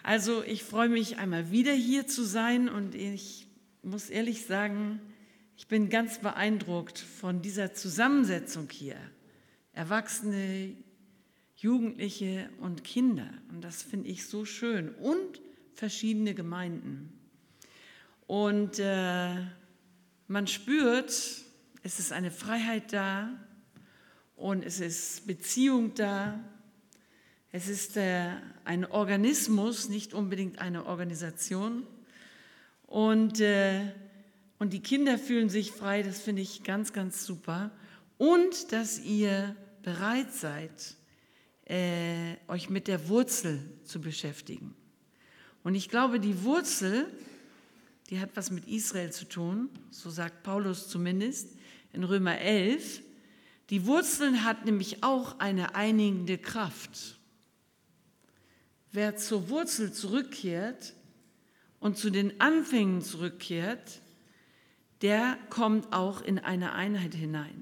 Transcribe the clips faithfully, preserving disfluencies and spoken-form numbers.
Also ich freue mich, einmal wieder hier zu sein und ich muss ehrlich sagen, ich bin ganz beeindruckt von dieser Zusammensetzung hier. Erwachsene, Jugendliche und Kinder. Und das finde ich so schön. Und verschiedene Gemeinden. Und äh, man spürt, es ist eine Freiheit da und es ist Beziehung da. Es ist äh, ein Organismus, nicht unbedingt eine Organisation. Und, äh, und die Kinder fühlen sich frei, das finde ich ganz, ganz super. Und dass ihr bereit seid, äh, euch mit der Wurzel zu beschäftigen. Und ich glaube, die Wurzel, die hat was mit Israel zu tun, so sagt Paulus zumindest in Römer elf. Die Wurzel hat nämlich auch eine einigende Kraft. Wer zur Wurzel zurückkehrt und zu den Anfängen zurückkehrt, der kommt auch in eine Einheit hinein.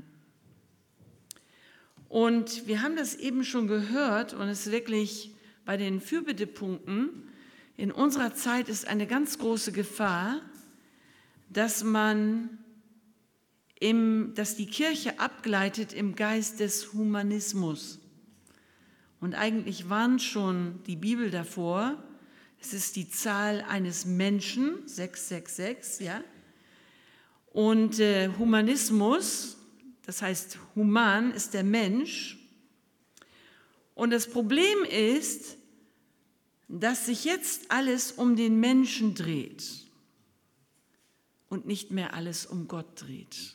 Und wir haben das eben schon gehört und es ist wirklich bei den Fürbittepunkten, in unserer Zeit ist eine ganz große Gefahr, dass man, im, dass die Kirche abgleitet im Geist des Humanismus. Und eigentlich warnt schon die Bibel davor, es ist die Zahl eines Menschen, sechs sechs sechs, ja. Und äh, Humanismus, das heißt human ist der Mensch. Und das Problem ist, dass sich jetzt alles um den Menschen dreht und nicht mehr alles um Gott dreht.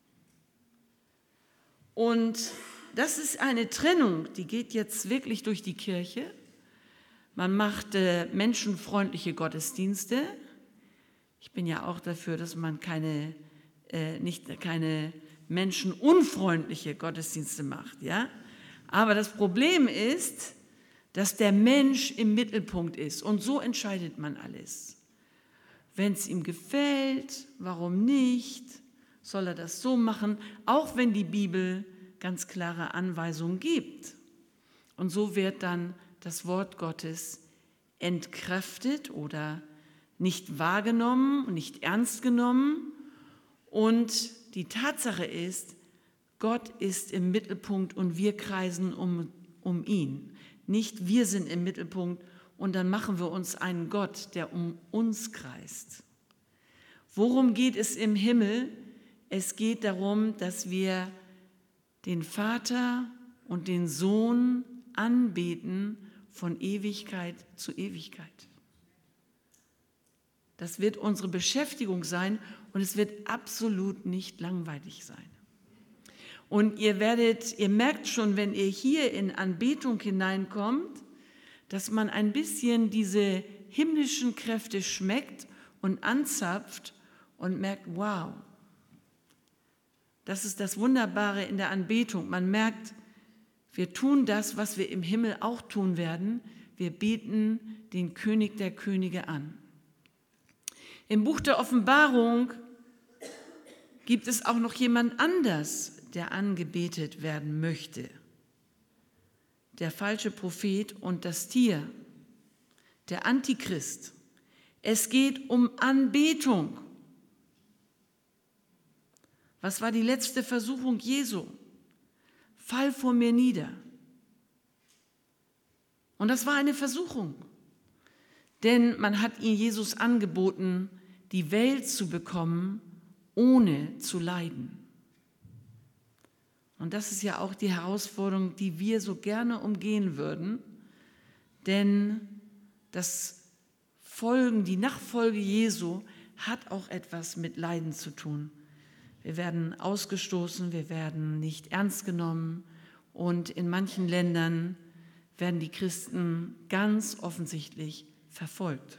Und das ist eine Trennung, die geht jetzt wirklich durch die Kirche. Man macht äh, menschenfreundliche Gottesdienste. Ich bin ja auch dafür, dass man keine, äh, nicht, keine menschenunfreundliche Gottesdienste macht. Ja? Aber das Problem ist, dass der Mensch im Mittelpunkt ist. Und so entscheidet man alles. Wenn es ihm gefällt, warum nicht? Soll er das so machen? Auch wenn die Bibel ganz klare Anweisungen gibt. Und so wird dann das Wort Gottes entkräftet oder nicht wahrgenommen und nicht ernst genommen. Und die Tatsache ist, Gott ist im Mittelpunkt und wir kreisen um, um ihn. Nicht wir sind im Mittelpunkt und dann machen wir uns einen Gott, der um uns kreist. Worum geht es im Himmel? Es geht darum, dass wir den Vater und den Sohn anbeten von Ewigkeit zu Ewigkeit. Das wird unsere Beschäftigung sein und es wird absolut nicht langweilig sein. Und ihr werdet, ihr merkt schon, wenn ihr hier in Anbetung hineinkommt, dass man ein bisschen diese himmlischen Kräfte schmeckt und anzapft und merkt, wow, das ist das Wunderbare in der Anbetung. Man merkt, wir tun das, was wir im Himmel auch tun werden. Wir beten den König der Könige an. Im Buch der Offenbarung gibt es auch noch jemand anders, der angebetet werden möchte. Der falsche Prophet und das Tier, der Antichrist. Es geht um Anbetung. Was war die letzte Versuchung Jesu? Fall vor mir nieder. Und das war eine Versuchung. Denn man hat ihm Jesus angeboten, die Welt zu bekommen, ohne zu leiden. Und das ist ja auch die Herausforderung, die wir so gerne umgehen würden. Denn das Folgen, die Nachfolge Jesu hat auch etwas mit Leiden zu tun. Wir werden ausgestoßen, wir werden nicht ernst genommen und in manchen Ländern werden die Christen ganz offensichtlich verfolgt.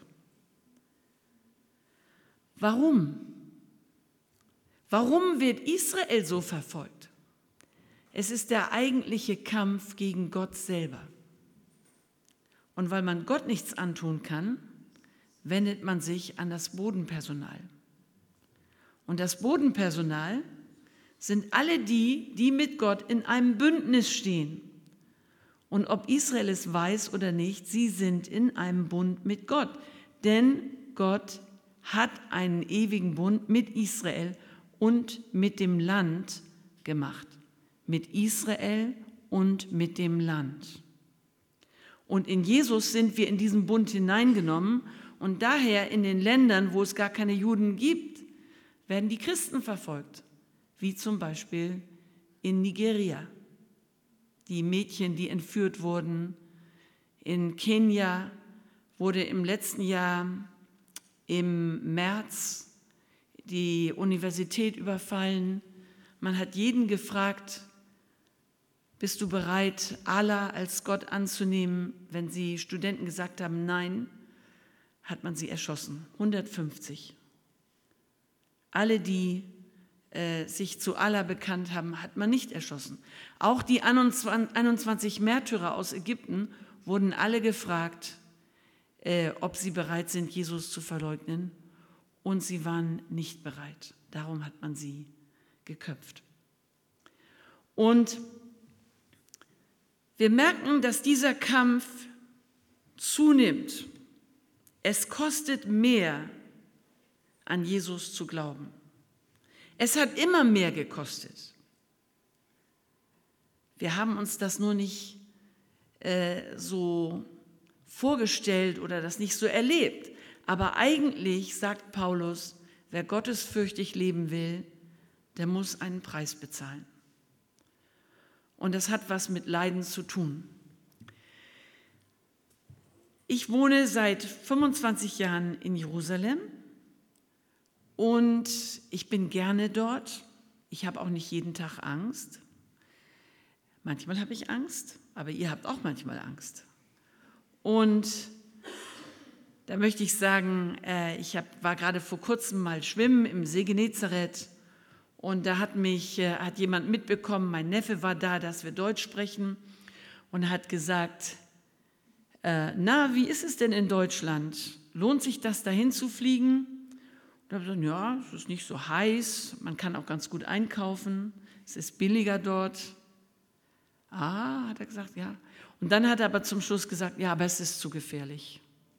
Warum? Warum wird Israel so verfolgt? Es ist der eigentliche Kampf gegen Gott selber. Und weil man Gott nichts antun kann, wendet man sich an das Bodenpersonal. Und das Bodenpersonal sind alle die, die mit Gott in einem Bündnis stehen Und ob Israel es weiß oder nicht, sie sind in einem Bund mit Gott. Denn Gott hat einen ewigen Bund mit Israel und mit dem Land gemacht. Mit Israel und mit dem Land. Und in Jesus sind wir in diesen Bund hineingenommen und daher in den Ländern, wo es gar keine Juden gibt, werden die Christen verfolgt, wie zum Beispiel in Nigeria. Die Mädchen, die entführt wurden. In Kenia wurde im letzten Jahr im März die Universität überfallen. Man hat jeden gefragt, bist du bereit, Allah als Gott anzunehmen? Wenn sie Studenten gesagt haben, nein, hat man sie erschossen. hundertfünfzig. Alle, die äh, sich zu Allah bekannt haben, hat man nicht erschossen. Auch die einundzwanzig Märtyrer aus Ägypten wurden alle gefragt, äh, ob sie bereit sind, Jesus zu verleugnen. Und sie waren nicht bereit. Darum hat man sie geköpft. Und wir merken, dass dieser Kampf zunimmt. Es kostet mehr, an Jesus zu glauben. Es hat immer mehr gekostet. Wir haben uns das nur nicht äh, so vorgestellt oder das nicht so erlebt. Aber eigentlich sagt Paulus, wer gottesfürchtig leben will, der muss einen Preis bezahlen. Und das hat was mit Leiden zu tun. Ich wohne seit fünfundzwanzig Jahren in Jerusalem und ich bin gerne dort. Ich habe auch nicht jeden Tag Angst. Manchmal habe ich Angst, aber ihr habt auch manchmal Angst. Und da möchte ich sagen, ich hab, war gerade vor kurzem mal schwimmen im See Genezareth. Und da hat mich äh, hat jemand mitbekommen, mein Neffe war da, dass wir Deutsch sprechen und hat gesagt, äh, na, wie ist es denn in Deutschland? Lohnt sich das, dahin zu fliegen? Und da habe ich gesagt, ja, es ist nicht so heiß, man kann auch ganz gut einkaufen, es ist billiger dort. Ah, hat er gesagt, ja. Und dann hat er aber zum Schluss gesagt, ja, aber es ist zu gefährlich.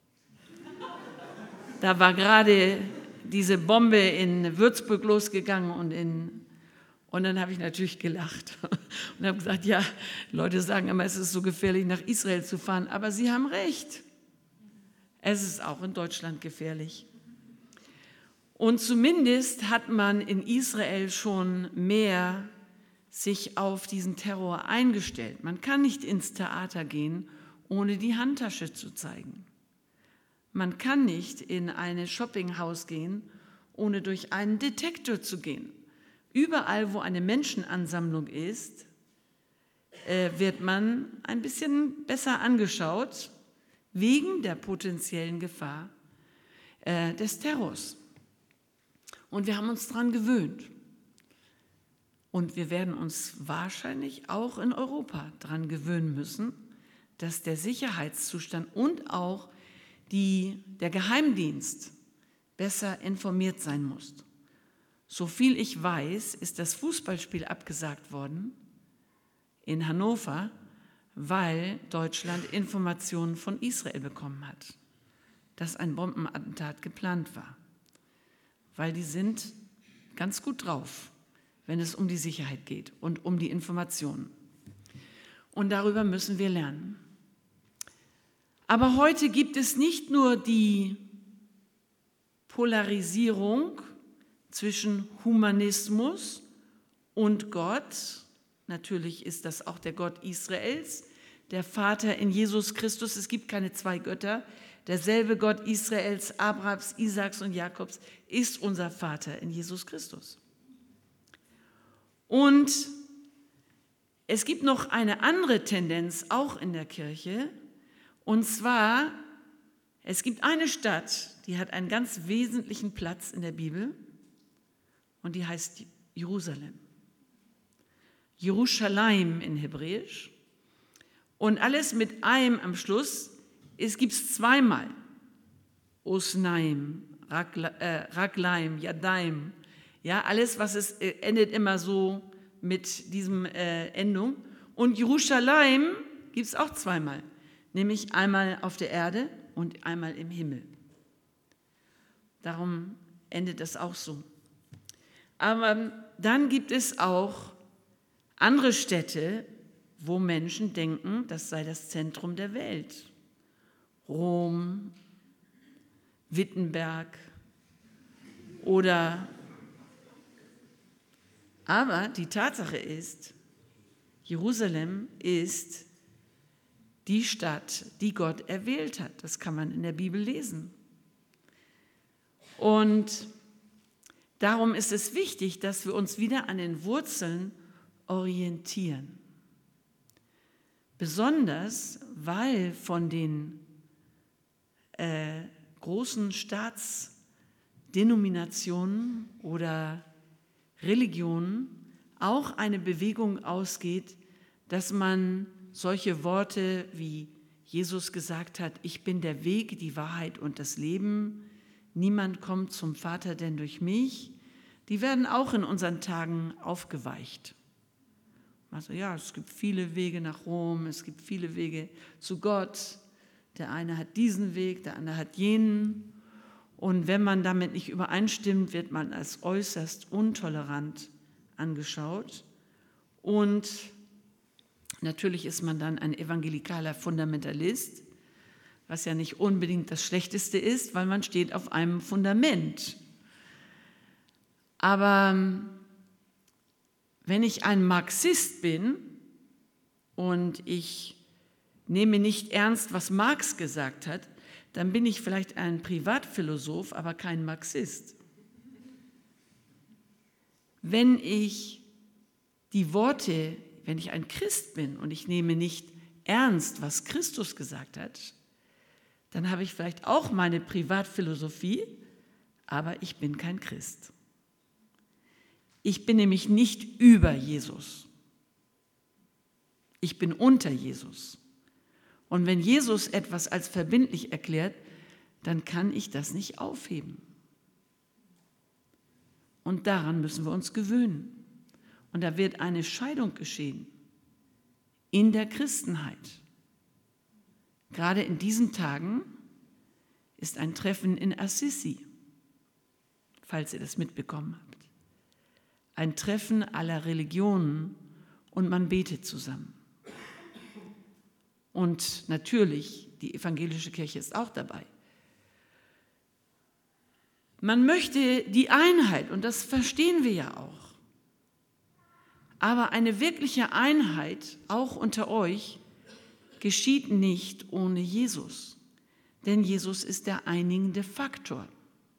Da war gerade diese Bombe in Würzburg losgegangen und, in, und dann habe ich natürlich gelacht und habe gesagt, ja, Leute sagen immer, es ist so gefährlich, nach Israel zu fahren, aber sie haben recht. Es ist auch in Deutschland gefährlich. Und zumindest hat man in Israel schon mehr sich auf diesen Terror eingestellt. Man kann nicht ins Theater gehen, ohne die Handtasche zu zeigen. Man kann nicht in ein Shoppinghaus gehen, ohne durch einen Detektor zu gehen. Überall, wo eine Menschenansammlung ist, wird man ein bisschen besser angeschaut, wegen der potenziellen Gefahr des Terrors. Und wir haben uns daran gewöhnt. Und wir werden uns wahrscheinlich auch in Europa daran gewöhnen müssen, dass der Sicherheitszustand und auch die, der Geheimdienst besser informiert sein muss. So viel ich weiß, ist das Fußballspiel abgesagt worden in Hannover, weil Deutschland Informationen von Israel bekommen hat, dass ein Bombenattentat geplant war. Weil die sind ganz gut drauf, wenn es um die Sicherheit geht und um die Informationen. Und darüber müssen wir lernen. Aber heute gibt es nicht nur die Polarisierung zwischen Humanismus und Gott. Natürlich ist das auch der Gott Israels, der Vater in Jesus Christus. Es gibt keine zwei Götter. Derselbe Gott Israels, Abrahams, Isaaks und Jakobs ist unser Vater in Jesus Christus. Und es gibt noch eine andere Tendenz, auch in der Kirche. Und zwar, es gibt eine Stadt, die hat einen ganz wesentlichen Platz in der Bibel und die heißt Jerusalem. Jerusalem in Hebräisch. Und alles mit einem am Schluss, es gibt es zweimal. Osnaim, Raglaim, Yadaim. Ja, alles, was es endet immer so mit diesem äh, Endung. Und Jerusalem gibt es auch zweimal, nämlich einmal auf der Erde und einmal im Himmel. Darum endet das auch so. Aber dann gibt es auch andere Städte, wo Menschen denken, das sei das Zentrum der Welt. Rom, Wittenberg oder... Aber die Tatsache ist, Jerusalem ist die Stadt, die Gott erwählt hat. Das kann man in der Bibel lesen. Und darum ist es wichtig, dass wir uns wieder an den Wurzeln orientieren. Besonders, weil von den äh, großen Staatsdenominationen oder Religionen auch eine Bewegung ausgeht, dass man solche Worte wie Jesus gesagt hat, ich bin der Weg, die Wahrheit und das Leben, niemand kommt zum Vater denn durch mich, die werden auch in unseren Tagen aufgeweicht. Also ja, es gibt viele Wege nach Rom, es gibt viele Wege zu Gott. Der eine hat diesen Weg, der andere hat jenen. Und wenn man damit nicht übereinstimmt, wird man als äußerst intolerant angeschaut. Und natürlich ist man dann ein evangelikaler Fundamentalist, was ja nicht unbedingt das Schlechteste ist, weil man steht auf einem Fundament. Aber wenn ich ein Marxist bin und ich nehme nicht ernst, was Marx gesagt hat, dann bin ich vielleicht ein Privatphilosoph, aber kein Marxist. Wenn ich die Worte, wenn ich ein Christ bin und ich nehme nicht ernst, was Christus gesagt hat, dann habe ich vielleicht auch meine Privatphilosophie, aber ich bin kein Christ. Ich bin nämlich nicht über Jesus. Ich bin unter Jesus. Und wenn Jesus etwas als verbindlich erklärt, dann kann ich das nicht aufheben. Und daran müssen wir uns gewöhnen. Und da wird eine Scheidung geschehen in der Christenheit. Gerade in diesen Tagen ist ein Treffen in Assisi, falls ihr das mitbekommen habt. Ein Treffen aller Religionen und man betet zusammen. Und natürlich, die evangelische Kirche ist auch dabei. Man möchte die Einheit, und das verstehen wir ja auch. Aber eine wirkliche Einheit, auch unter euch, geschieht nicht ohne Jesus. Denn Jesus ist der einigende Faktor.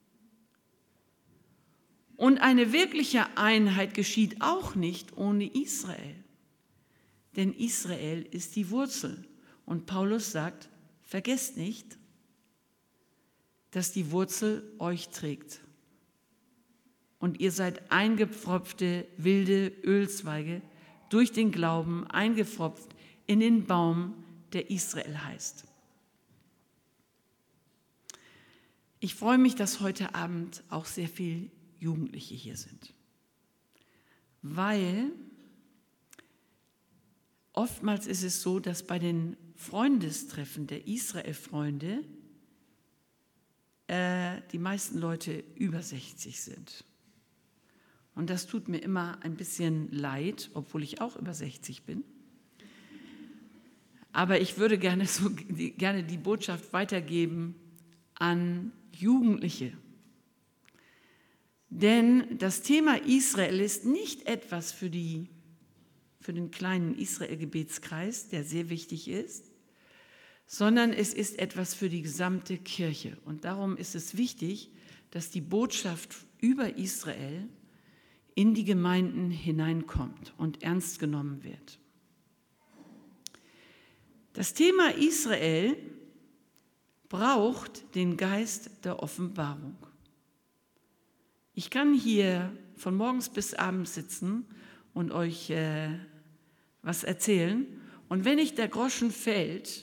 Und eine wirkliche Einheit geschieht auch nicht ohne Israel. Denn Israel ist die Wurzel. Und Paulus sagt, vergesst nicht, dass die Wurzel euch trägt. Und ihr seid eingepfropfte wilde Ölzweige durch den Glauben, eingepfropft in den Baum, der Israel heißt. Ich freue mich, dass heute Abend auch sehr viele Jugendliche hier sind, weil oftmals ist es so, dass bei den Freundestreffen der Israel-Freunde äh, die meisten Leute über sechzig sind. Und das tut mir immer ein bisschen leid, obwohl ich auch über sechzig bin. Aber ich würde gerne, so, die, gerne die Botschaft weitergeben an Jugendliche. Denn das Thema Israel ist nicht etwas für, die, für den kleinen Israel-Gebetskreis, der sehr wichtig ist, sondern es ist etwas für die gesamte Kirche. Und darum ist es wichtig, dass die Botschaft über Israel in die Gemeinden hineinkommt und ernst genommen wird. Das Thema Israel braucht den Geist der Offenbarung. Ich kann hier von morgens bis abends sitzen und euch äh, was erzählen. Und wenn nicht der Groschen fällt,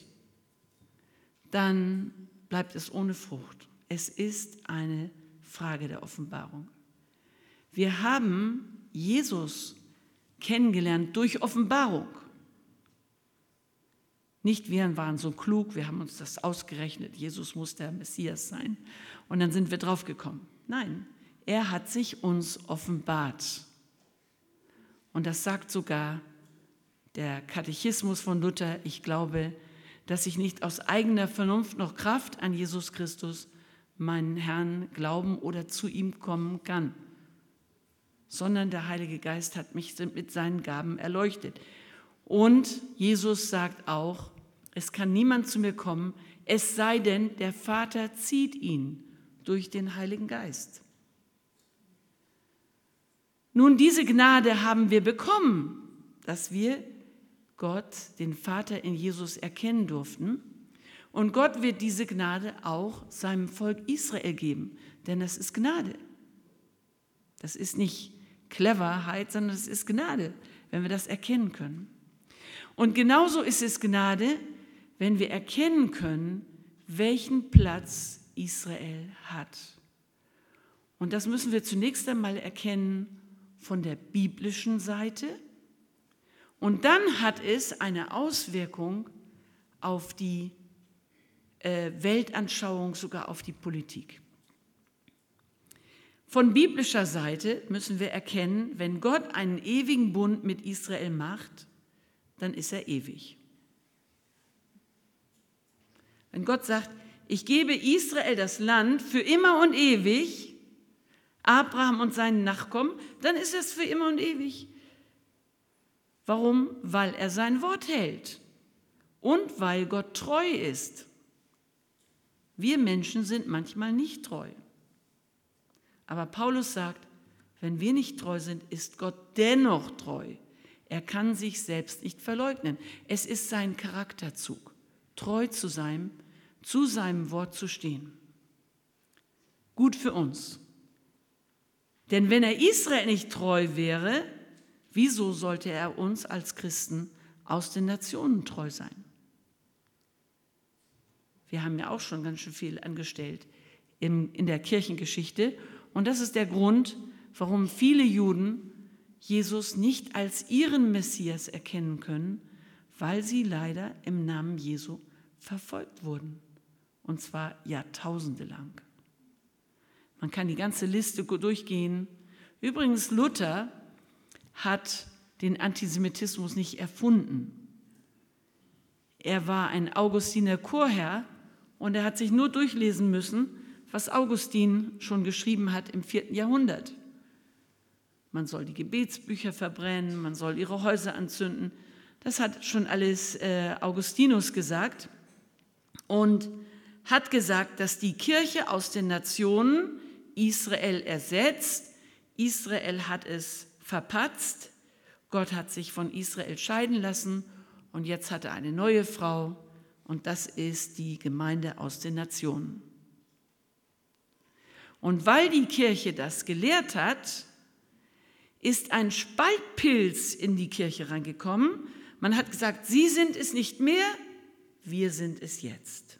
dann bleibt es ohne Frucht. Es ist eine Frage der Offenbarung. Wir haben Jesus kennengelernt durch Offenbarung. Nicht wir waren so klug, wir haben uns das ausgerechnet, Jesus muss der Messias sein. Und dann sind wir drauf gekommen. Nein, er hat sich uns offenbart. Und das sagt sogar der Katechismus von Luther. Ich glaube, dass ich nicht aus eigener Vernunft noch Kraft an Jesus Christus, meinen Herrn, glauben oder zu ihm kommen kann, sondern der Heilige Geist hat mich mit seinen Gaben erleuchtet. Und Jesus sagt auch, es kann niemand zu mir kommen, es sei denn, der Vater zieht ihn durch den Heiligen Geist. Nun, diese Gnade haben wir bekommen, dass wir Gott, den Vater in Jesus, erkennen durften. Und Gott wird diese Gnade auch seinem Volk Israel geben, denn das ist Gnade. Das ist nicht Cleverheit, sondern es ist Gnade, wenn wir das erkennen können. Und genauso ist es Gnade, wenn wir erkennen können, welchen Platz Israel hat. Und das müssen wir zunächst einmal erkennen von der biblischen Seite. Und dann hat es eine Auswirkung auf die äh, Weltanschauung, sogar auf die Politik. Von biblischer Seite müssen wir erkennen, wenn Gott einen ewigen Bund mit Israel macht, dann ist er ewig. Wenn Gott sagt, ich gebe Israel das Land für immer und ewig, Abraham und seinen Nachkommen, dann ist es für immer und ewig. Warum? Weil er sein Wort hält und weil Gott treu ist. Wir Menschen sind manchmal nicht treu. Aber Paulus sagt, wenn wir nicht treu sind, ist Gott dennoch treu. Er kann sich selbst nicht verleugnen. Es ist sein Charakterzug, treu zu sein, zu seinem Wort zu stehen. Gut für uns. Denn wenn er Israel nicht treu wäre, wieso sollte er uns als Christen aus den Nationen treu sein? Wir haben ja auch schon ganz schön viel angestellt in, in der Kirchengeschichte. Und das ist der Grund, warum viele Juden Jesus nicht als ihren Messias erkennen können, weil sie leider im Namen Jesu verfolgt wurden. Und zwar Jahrtausende lang. Man kann die ganze Liste durchgehen. Übrigens, Luther hat den Antisemitismus nicht erfunden. Er war ein Augustiner Chorherr und er hat sich nur durchlesen müssen, was Augustin schon geschrieben hat im vierten Jahrhundert. Man soll die Gebetsbücher verbrennen, man soll ihre Häuser anzünden. Das hat schon alles äh, Augustinus gesagt und hat gesagt, dass die Kirche aus den Nationen Israel ersetzt. Israel hat es verpatzt. Gott hat sich von Israel scheiden lassen und jetzt hat er eine neue Frau und das ist die Gemeinde aus den Nationen. Und weil die Kirche das gelehrt hat, ist ein Spaltpilz in die Kirche reingekommen. Man hat gesagt, sie sind es nicht mehr, wir sind es jetzt.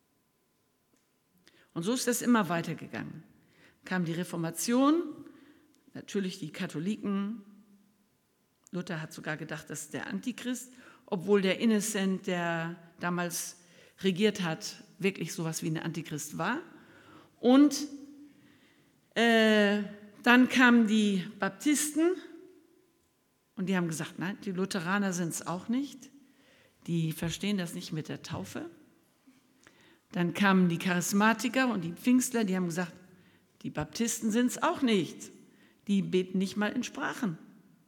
Und so ist das immer weitergegangen. Kam die Reformation, natürlich die Katholiken. Luther hat sogar gedacht, das ist der Antichrist, obwohl der Innocent, der damals regiert hat, wirklich sowas wie ein Antichrist war. Und äh, dann kamen die Baptisten und die haben gesagt, nein, die Lutheraner sind es auch nicht. Die verstehen das nicht mit der Taufe. Dann kamen die Charismatiker und die Pfingstler, die haben gesagt, die Baptisten sind es auch nicht. Die beten nicht mal in Sprachen.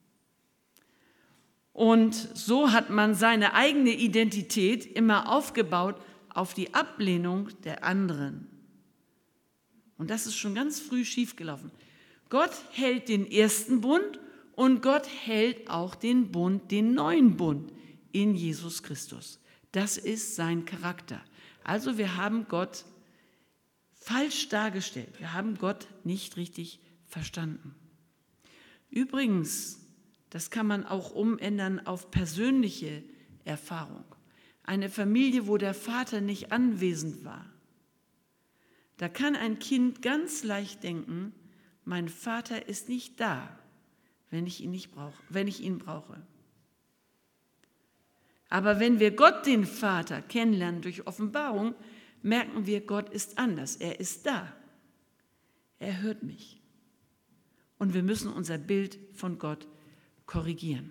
Und so hat man seine eigene Identität immer aufgebaut auf die Ablehnung der anderen. Und das ist schon ganz früh schiefgelaufen. Gott hält den ersten Bund und Gott hält auch den Bund, den neuen Bund in Jesus Christus. Das ist sein Charakter. Also wir haben Gott falsch dargestellt. Wir haben Gott nicht richtig verstanden. Übrigens, das kann man auch umändern auf persönliche Erfahrung. Eine Familie, wo der Vater nicht anwesend war. Da kann ein Kind ganz leicht denken, mein Vater ist nicht da, wenn ich ihn nicht brauche, wenn ich ihn brauche. Aber wenn wir Gott, den Vater, kennenlernen durch Offenbarung, merken wir, Gott ist anders. Er ist da. Er hört mich. Und wir müssen unser Bild von Gott korrigieren.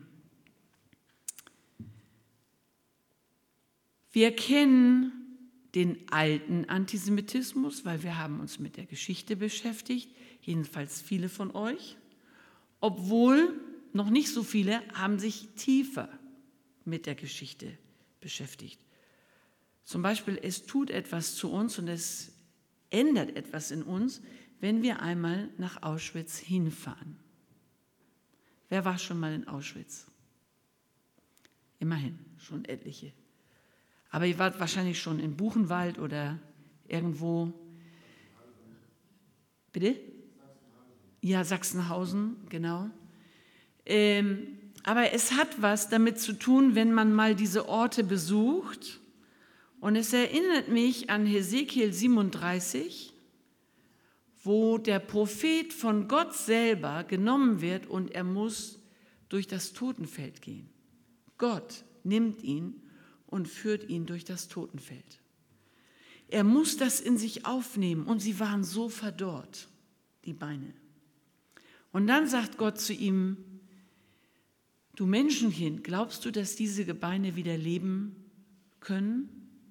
Wir kennen den alten Antisemitismus, weil wir haben uns mit der Geschichte beschäftigt, jedenfalls viele von euch, obwohl noch nicht so viele haben sich tiefer mit der Geschichte beschäftigt. Zum Beispiel, es tut etwas zu uns und es ändert etwas in uns, wenn wir einmal nach Auschwitz hinfahren. Wer war schon mal in Auschwitz? Immerhin, schon etliche. Aber ihr wart wahrscheinlich schon in Buchenwald oder irgendwo. Bitte? Ja, Sachsenhausen, genau. Ähm, aber es hat was damit zu tun, wenn man mal diese Orte besucht. Und es erinnert mich an Hesekiel siebenunddreißig, wo der Prophet von Gott selber genommen wird und er muss durch das Totenfeld gehen. Gott nimmt ihn und führt ihn durch das Totenfeld. Er muss das in sich aufnehmen und sie waren so verdorrt, die Beine. Und dann sagt Gott zu ihm, du Menschenkind, glaubst du, dass diese Gebeine wieder leben können?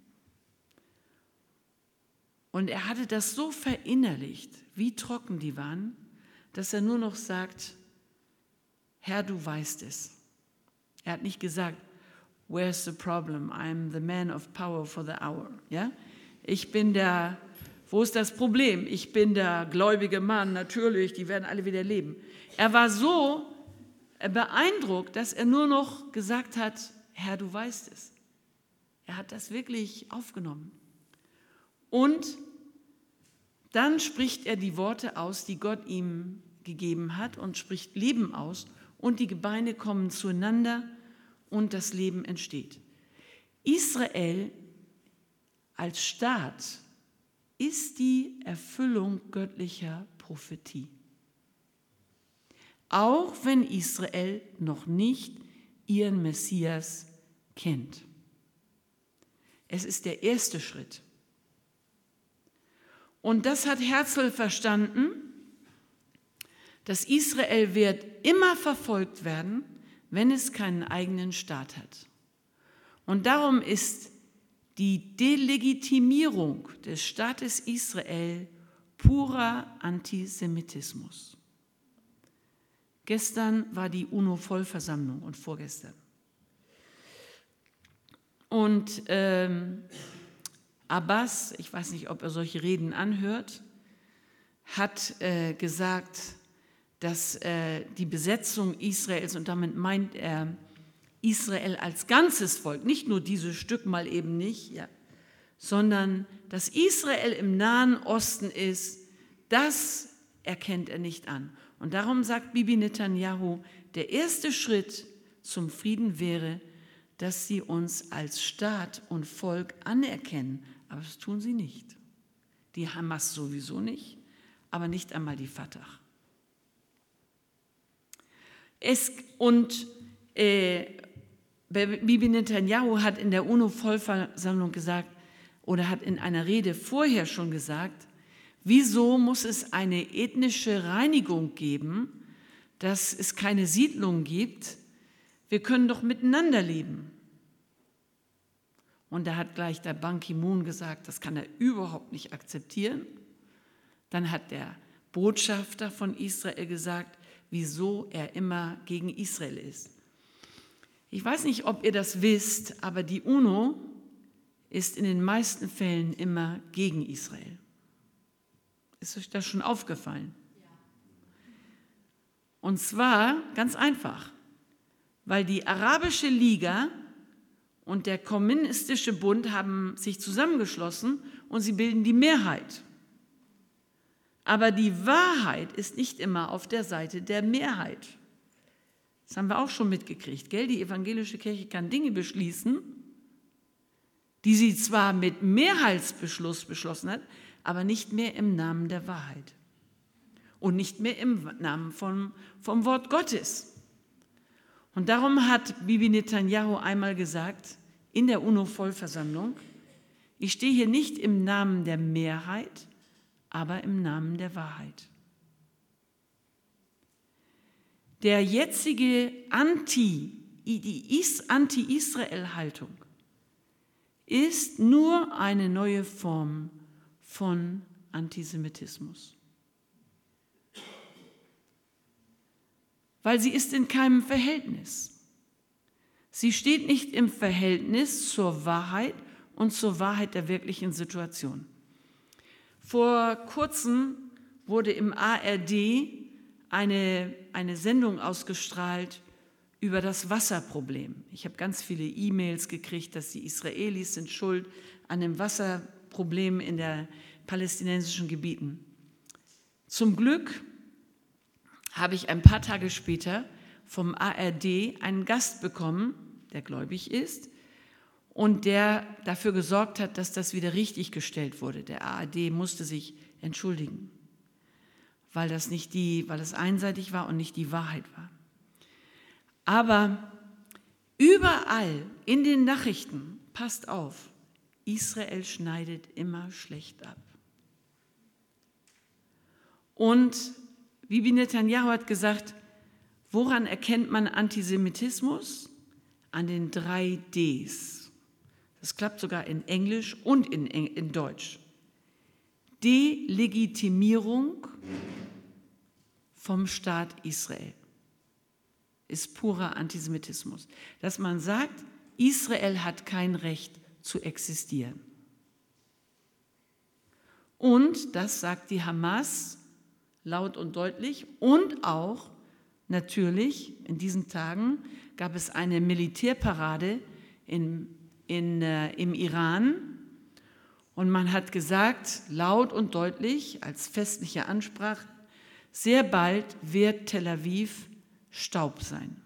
Und er hatte das so verinnerlicht, wie trocken die waren, dass er nur noch sagt, Herr, du weißt es. Er hat nicht gesagt, where's the problem? I'm the man of power for the hour. Ja? Ich bin der, wo ist das Problem? Ich bin der gläubige Mann, natürlich, die werden alle wieder leben. Er war so beeindruckt, dass er nur noch gesagt hat, Herr, du weißt es. Er hat das wirklich aufgenommen. Und dann spricht er die Worte aus, die Gott ihm gegeben hat und spricht Leben aus und die Gebeine kommen zueinander und das Leben entsteht. Israel als Staat ist die Erfüllung göttlicher Prophetie. Auch wenn Israel noch nicht ihren Messias kennt. Es ist der erste Schritt. Und das hat Herzl verstanden, dass Israel wird immer verfolgt werden, wenn es keinen eigenen Staat hat. Und darum ist die Delegitimierung des Staates Israel purer Antisemitismus. Gestern war die UNO-Vollversammlung und vorgestern. Und ähm, Abbas, ich weiß nicht, ob er solche Reden anhört, hat äh, gesagt, dass äh, die Besetzung Israels, und damit meint er Israel als ganzes Volk, nicht nur dieses Stück mal eben nicht, ja, sondern dass Israel im Nahen Osten ist, das erkennt er nicht an. Und darum sagt Bibi Netanyahu, der erste Schritt zum Frieden wäre, dass sie uns als Staat und Volk anerkennen. Aber das tun sie nicht. Die Hamas sowieso nicht, aber nicht einmal die Fatah. Es, und äh, Bibi Netanyahu hat in der UNO-Vollversammlung gesagt, oder hat in einer Rede vorher schon gesagt, wieso muss es eine ethnische Reinigung geben, dass es keine Siedlung gibt? Wir können doch miteinander leben. Und da hat gleich der Ban Ki-moon gesagt, das kann er überhaupt nicht akzeptieren. Dann hat der Botschafter von Israel gesagt, wieso er immer gegen Israel ist. Ich weiß nicht, ob ihr das wisst, aber die UNO ist in den meisten Fällen immer gegen Israel. Ist euch das schon aufgefallen? Ja. Und zwar ganz einfach, weil die Arabische Liga und der Kommunistische Bund haben sich zusammengeschlossen und sie bilden die Mehrheit. Aber die Wahrheit ist nicht immer auf der Seite der Mehrheit. Das haben wir auch schon mitgekriegt, gell? Die evangelische Kirche kann Dinge beschließen, die sie zwar mit Mehrheitsbeschluss beschlossen hat, aber nicht mehr im Namen der Wahrheit und nicht mehr im Namen vom, vom Wort Gottes. Und darum hat Bibi Netanyahu einmal gesagt in der UNO-Vollversammlung: Ich stehe hier nicht im Namen der Mehrheit, aber im Namen der Wahrheit. Der jetzige Anti, die Anti-Israel-Haltung ist nur eine neue Form von Antisemitismus. Weil sie ist in keinem Verhältnis. Sie steht nicht im Verhältnis zur Wahrheit und zur Wahrheit der wirklichen Situation. Vor kurzem wurde im A R D eine, eine Sendung ausgestrahlt über das Wasserproblem. Ich habe ganz viele E-Mails gekriegt, dass die Israelis sind schuld an dem Wasserproblem in den palästinensischen Gebieten. Zum Glück habe ich ein paar Tage später vom A R D einen Gast bekommen, der gläubig ist und der dafür gesorgt hat, dass das wieder richtig gestellt wurde. Der A R D musste sich entschuldigen, weil das nicht die, weil es einseitig war und nicht die Wahrheit war. Aber überall in den Nachrichten, passt auf, Israel schneidet immer schlecht ab. Und Bibi Netanyahu hat gesagt, woran erkennt man Antisemitismus? An den drei Ds. Das klappt sogar in Englisch und in, in Deutsch. Delegitimierung vom Staat Israel ist purer Antisemitismus. Dass man sagt, Israel hat kein Recht zu existieren. Und das sagt die Hamas laut und deutlich. Und auch natürlich, in diesen Tagen gab es eine Militärparade in, in, äh, im Iran. Und man hat gesagt, laut und deutlich, als festliche Ansprache, sehr bald wird Tel Aviv Staub sein.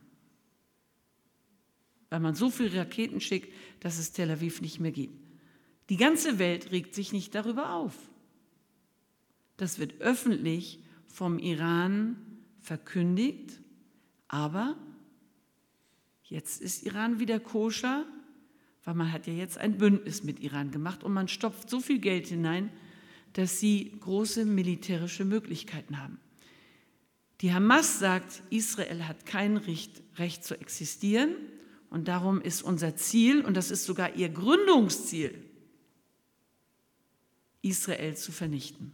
Weil man so viele Raketen schickt, dass es Tel Aviv nicht mehr gibt. Die ganze Welt regt sich nicht darüber auf. Das wird öffentlich vom Iran verkündigt, aber jetzt ist Iran wieder koscher, weil man hat ja jetzt ein Bündnis mit Iran gemacht und man stopft so viel Geld hinein, dass sie große militärische Möglichkeiten haben. Die Hamas sagt, Israel hat kein Recht, Recht zu existieren und darum ist unser Ziel, und das ist sogar ihr Gründungsziel, Israel zu vernichten.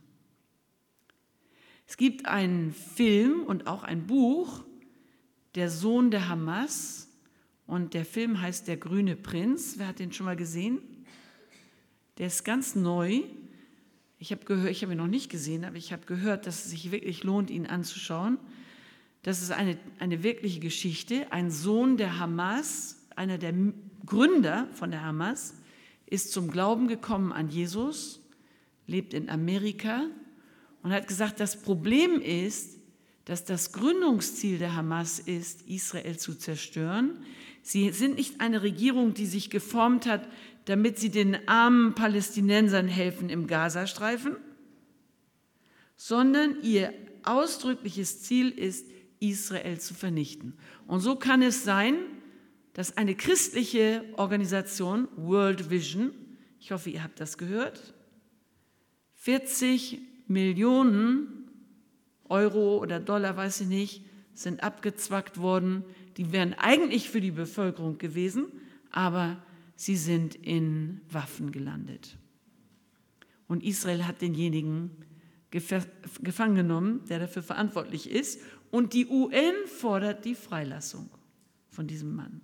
Es gibt einen Film und auch ein Buch, Der Sohn der Hamas, und der Film heißt Der grüne Prinz. Wer hat den schon mal gesehen? Der ist ganz neu. Ich habe gehört, ich habe ihn noch nicht gesehen, aber ich habe gehört, dass es sich wirklich lohnt, ihn anzuschauen. Das ist eine, eine wirkliche Geschichte. Ein Sohn der Hamas, einer der Gründer von der Hamas, ist zum Glauben gekommen an Jesus, lebt in Amerika und hat gesagt, das Problem ist, dass das Gründungsziel der Hamas ist, Israel zu zerstören. Sie sind nicht eine Regierung, die sich geformt hat, damit sie den armen Palästinensern helfen im Gazastreifen, sondern ihr ausdrückliches Ziel ist, Israel zu vernichten. Und so kann es sein, dass eine christliche Organisation, World Vision, ich hoffe, ihr habt das gehört, vierzig Millionen Euro oder Dollar, weiß ich nicht, sind abgezwackt worden. Die wären eigentlich für die Bevölkerung gewesen, aber sie sind in Waffen gelandet. Und Israel hat denjenigen gefangen genommen, der dafür verantwortlich ist. Und die U N fordert die Freilassung von diesem Mann.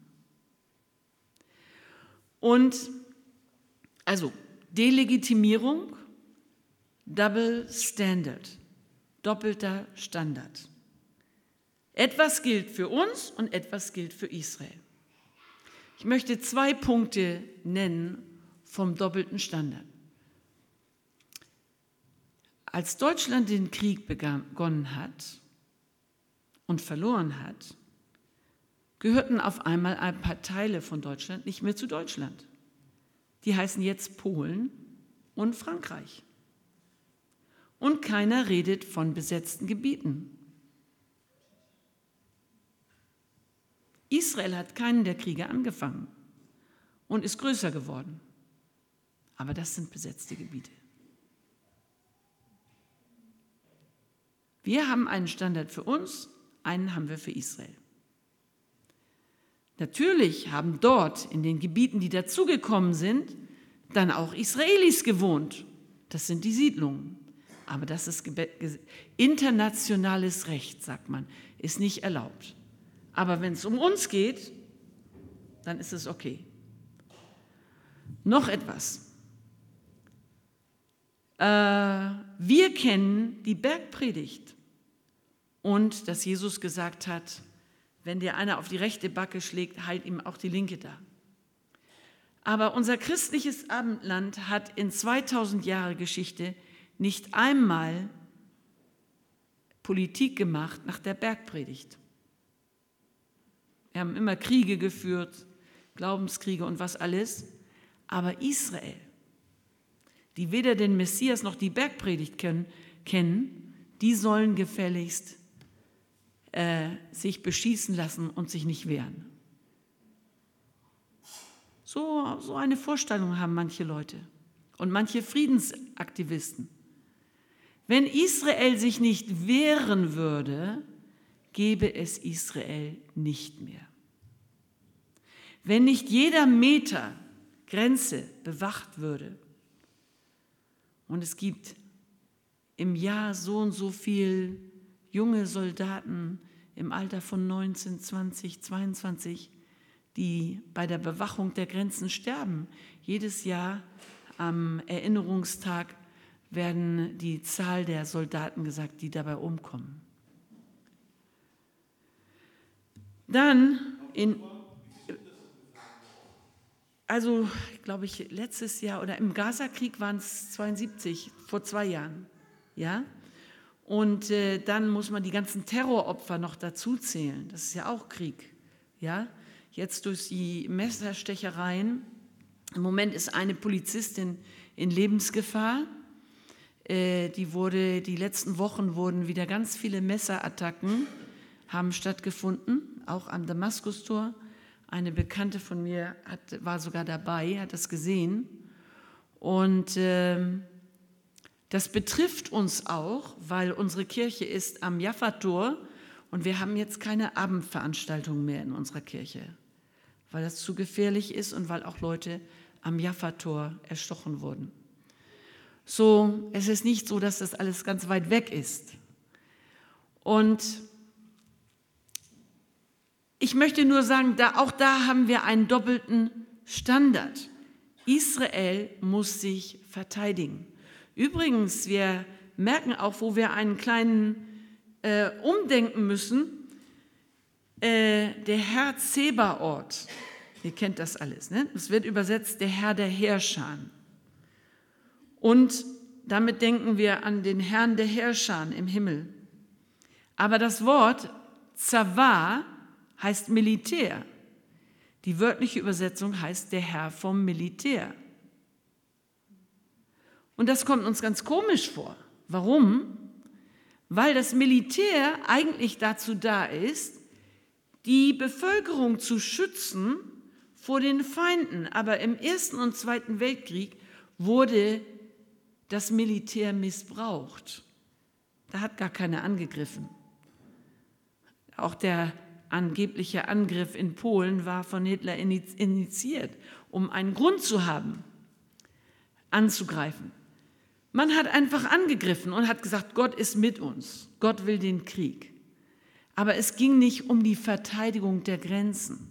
Und also Delegitimierung, Double Standard, doppelter Standard. Etwas gilt für uns und etwas gilt für Israel. Ich möchte zwei Punkte nennen vom doppelten Standard. Als Deutschland den Krieg begonnen hat und verloren hat, gehörten auf einmal ein paar Teile von Deutschland nicht mehr zu Deutschland. Die heißen jetzt Polen und Frankreich. Und keiner redet von besetzten Gebieten. Israel Israel hat keinen der Kriege angefangen und ist größer geworden. Aber das sind besetzte Gebiete. Wir haben einen Standard für uns, einen haben wir für Israel. Natürlich haben dort in den Gebieten, die dazugekommen sind, dann auch Israelis gewohnt. Das sind die Siedlungen. Aber das ist internationales Recht, sagt man, ist nicht erlaubt. Aber wenn es um uns geht, dann ist es okay. Noch etwas. Äh, wir kennen die Bergpredigt und dass Jesus gesagt hat, wenn dir einer auf die rechte Backe schlägt, halt ihm auch die linke da. Aber unser christliches Abendland hat in zweitausend Jahre Geschichte nicht einmal Politik gemacht nach der Bergpredigt. Wir haben immer Kriege geführt, Glaubenskriege und was alles. Aber Israel, die weder den Messias noch die Bergpredigt können, kennen, die sollen gefälligst äh, sich beschießen lassen und sich nicht wehren. So, so eine Vorstellung haben manche Leute und manche Friedensaktivisten. Wenn Israel sich nicht wehren würde, gäbe es Israel nicht mehr. Wenn nicht jeder Meter Grenze bewacht würde und es gibt im Jahr so und so viel junge Soldaten im Alter von neunzehn, zwanzig, zweiundzwanzig, die bei der Bewachung der Grenzen sterben. Jedes Jahr am Erinnerungstag werden die Zahl der Soldaten gesagt, die dabei umkommen. Dann in, also glaube ich, letztes Jahr oder im Gaza-Krieg waren es zweiundsiebzig, vor zwei Jahren, ja. Und äh, dann muss man die ganzen Terroropfer noch dazu zählen. Das ist ja auch Krieg, ja. Jetzt durch die Messerstechereien. Im Moment ist eine Polizistin in Lebensgefahr. Äh, die wurde, die letzten Wochen wurden wieder ganz viele Messerattacken haben stattgefunden, auch am Damaskustor. Eine Bekannte von mir hat, war sogar dabei, hat das gesehen. Und äh, das betrifft uns auch, weil unsere Kirche ist am Jaffa-Tor und wir haben jetzt keine Abendveranstaltungen mehr in unserer Kirche, weil das zu gefährlich ist und weil auch Leute am Jaffa-Tor erstochen wurden. So, es ist nicht so, dass das alles ganz weit weg ist. Und ich möchte nur sagen, da, auch da haben wir einen doppelten Standard. Israel muss sich verteidigen. Übrigens, wir merken auch, wo wir einen kleinen äh, Umdenken müssen, äh, der Herr Zebaoth, ihr kennt das alles, ne? Es wird übersetzt der Herr der Heerschar. Und damit denken wir an den Herrn der Heerschar im Himmel. Aber das Wort Zava heißt Militär. Die wörtliche Übersetzung heißt der Herr vom Militär. Und das kommt uns ganz komisch vor. Warum? Weil das Militär eigentlich dazu da ist, die Bevölkerung zu schützen vor den Feinden. Aber im Ersten und Zweiten Weltkrieg wurde das Militär missbraucht. Da hat gar keiner angegriffen. Auch der angebliche Angriff in Polen war von Hitler initiiert, um einen Grund zu haben, anzugreifen. Man hat einfach angegriffen und hat gesagt, Gott ist mit uns, Gott will den Krieg. Aber es ging nicht um die Verteidigung der Grenzen.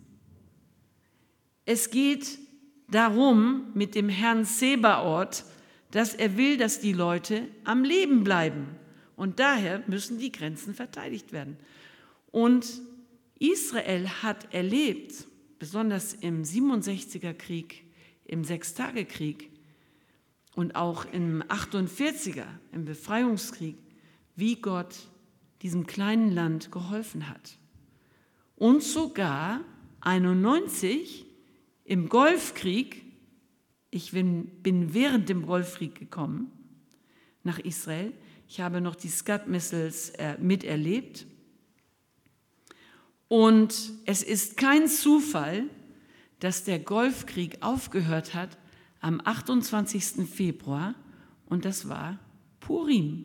Es geht darum, mit dem Herrn Zebaoth, dass er will, dass die Leute am Leben bleiben. Und daher müssen die Grenzen verteidigt werden. Und Israel hat erlebt, besonders im siebenundsechziger Krieg, im Sechstagekrieg und auch im achtundvierziger, im Befreiungskrieg, wie Gott diesem kleinen Land geholfen hat. Und sogar einundneunzig im Golfkrieg, ich bin, bin während dem Golfkrieg gekommen nach Israel, ich habe noch die Scud Missiles äh, miterlebt. Und es ist kein Zufall, dass der Golfkrieg aufgehört hat am achtundzwanzigsten Februar, und das war Purim.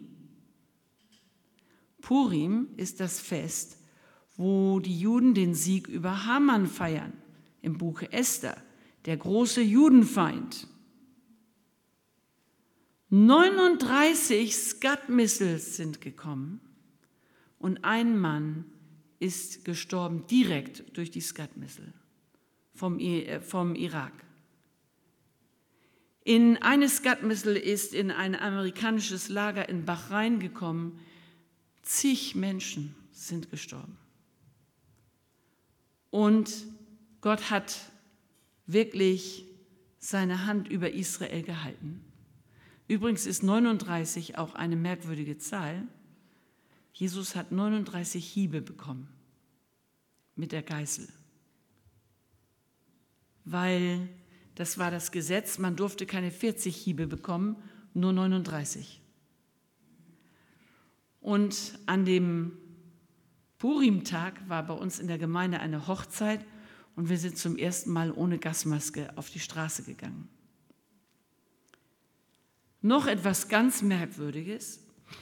Purim ist das Fest, wo die Juden den Sieg über Haman feiern, im Buche Esther, der große Judenfeind. neununddreißig Scud-Missiles sind gekommen und ein Mann ist gestorben direkt durch die Scud-Missile vom, vom Irak. In eine Scud-Missile ist in ein amerikanisches Lager in Bahrain gekommen. Zig Menschen sind gestorben. Und Gott hat wirklich seine Hand über Israel gehalten. Übrigens ist neununddreißig auch eine merkwürdige Zahl. Jesus hat neununddreißig Hiebe bekommen mit der Geißel, weil das war das Gesetz, man durfte keine vierzig Hiebe bekommen, nur neununddreißig. Und an dem Purim-Tag war bei uns in der Gemeinde eine Hochzeit und wir sind zum ersten Mal ohne Gasmaske auf die Straße gegangen. Noch etwas ganz Merkwürdiges.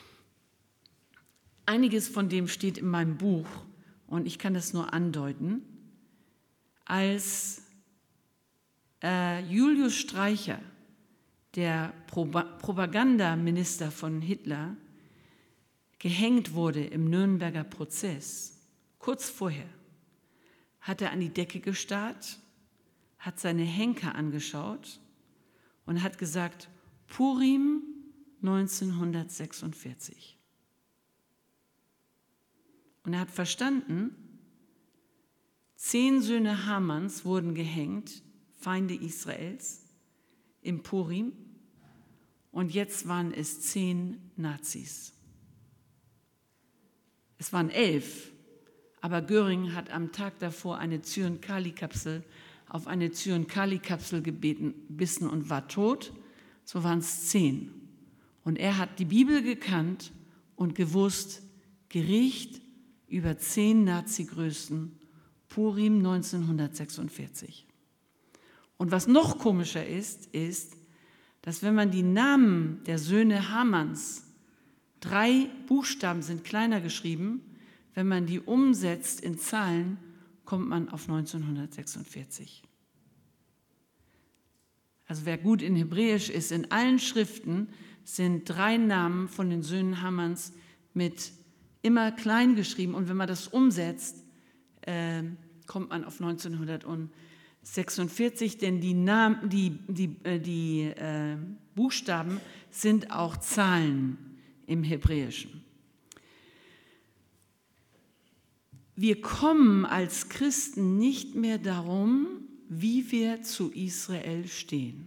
Einiges von dem steht in meinem Buch und ich kann das nur andeuten. Als äh, Julius Streicher, der Pro- Propagandaminister von Hitler, gehängt wurde im Nürnberger Prozess, kurz vorher, hat er an die Decke gestarrt, hat seine Henker angeschaut und hat gesagt, Purim neunzehnhundertsechsundvierzig. Und er hat verstanden, zehn Söhne Hamans wurden gehängt, Feinde Israels, im Purim, und jetzt waren es zehn Nazis. Es waren elf, aber Göring hat am Tag davor eine Zyankali-Kapsel auf eine Zyankali-Kapsel gebissen und war tot. So waren es zehn. Und er hat die Bibel gekannt und gewusst, Gericht über zehn Nazi-Größen, Purim neunzehnhundertsechsundvierzig. Und was noch komischer ist, ist, dass wenn man die Namen der Söhne Hamans, drei Buchstaben sind kleiner geschrieben, wenn man die umsetzt in Zahlen, kommt man auf neunzehnhundertsechsundvierzig. Also wer gut in Hebräisch ist, in allen Schriften sind drei Namen von den Söhnen Hamans mit immer klein geschrieben. Und wenn man das umsetzt, äh, kommt man auf neunzehnhundertsechsundvierzig, denn die, Namen, die, die, äh, die äh, Buchstaben sind auch Zahlen im Hebräischen. Wir kommen als Christen nicht mehr darum, wie wir zu Israel stehen.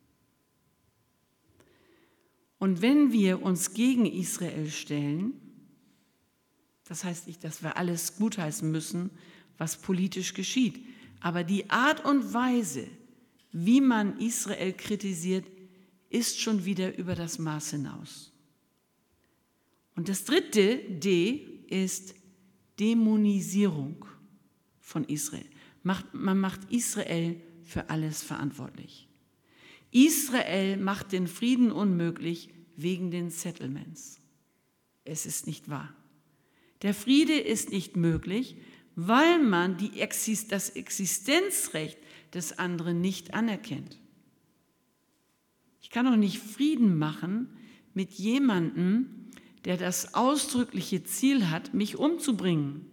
Und wenn wir uns gegen Israel stellen, das heißt nicht, dass wir alles gutheißen müssen, was politisch geschieht, aber die Art und Weise, wie man Israel kritisiert, ist schon wieder über das Maß hinaus. Und das dritte D ist Dämonisierung von Israel. Man macht Israel für alles verantwortlich. Israel macht den Frieden unmöglich wegen den Settlements. Es ist nicht wahr. Der Friede ist nicht möglich, weil man die Exist- das Existenzrecht des anderen nicht anerkennt. Ich kann doch nicht Frieden machen mit jemandem, der das ausdrückliche Ziel hat, mich umzubringen.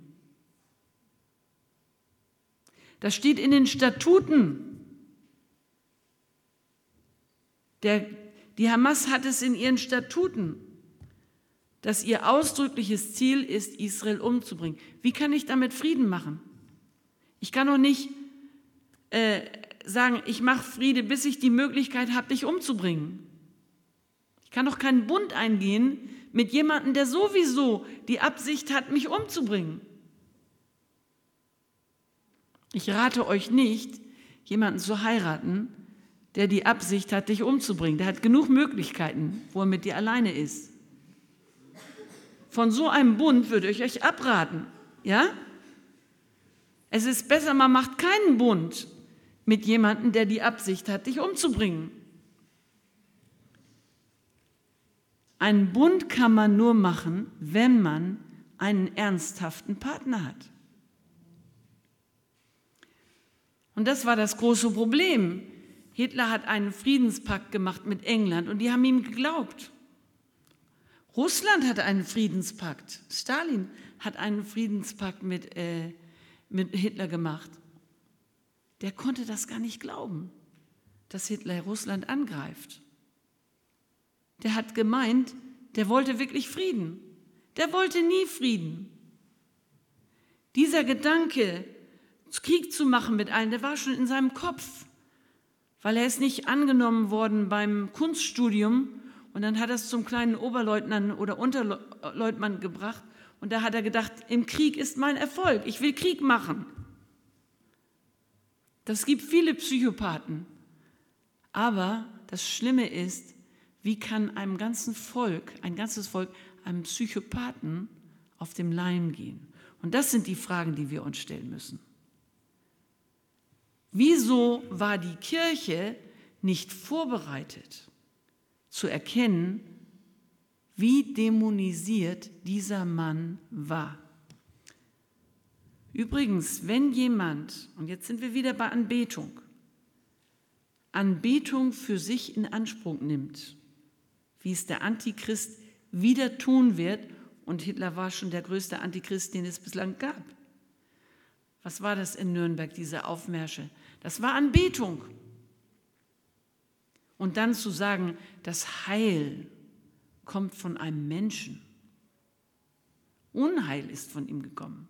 Das steht in den Statuten. Der, die Hamas hat es in ihren Statuten, dass ihr ausdrückliches Ziel ist, Israel umzubringen. Wie kann ich damit Frieden machen? Ich kann doch nicht äh, sagen, ich mache Friede, bis ich die Möglichkeit habe, dich umzubringen. Ich kann doch keinen Bund eingehen mit jemandem, der sowieso die Absicht hat, mich umzubringen. Ich rate euch nicht, jemanden zu heiraten, der die Absicht hat, dich umzubringen. Der hat genug Möglichkeiten, wo er mit dir alleine ist. Von so einem Bund würde ich euch abraten, ja? Es ist besser, man macht keinen Bund mit jemandem, der die Absicht hat, dich umzubringen. Einen Bund kann man nur machen, wenn man einen ernsthaften Partner hat. Und das war das große Problem. Hitler hat einen Friedenspakt gemacht mit England und die haben ihm geglaubt. Russland hatte einen Friedenspakt. Stalin hat einen Friedenspakt mit, äh, mit Hitler gemacht. Der konnte das gar nicht glauben, dass Hitler Russland angreift. Der hat gemeint, der wollte wirklich Frieden. Der wollte nie Frieden. Dieser Gedanke, Krieg zu machen mit allen, der war schon in seinem Kopf, weil er ist nicht angenommen worden beim Kunststudium und dann hat er es zum kleinen Oberleutnant oder Unterleutnant gebracht und da hat er gedacht, im Krieg ist mein Erfolg, ich will Krieg machen. Das gibt viele Psychopathen, aber das Schlimme ist, wie kann einem ganzen Volk, ein ganzes Volk, einem Psychopathen auf den Leim gehen? Und das sind die Fragen, die wir uns stellen müssen. Wieso war die Kirche nicht vorbereitet, zu erkennen, wie dämonisiert dieser Mann war? Übrigens, wenn jemand, und jetzt sind wir wieder bei Anbetung, Anbetung für sich in Anspruch nimmt, wie es der Antichrist wieder tun wird, und Hitler war schon der größte Antichrist, den es bislang gab. Was war das in Nürnberg, diese Aufmärsche? Das war Anbetung. Und dann zu sagen, das Heil kommt von einem Menschen. Unheil ist von ihm gekommen.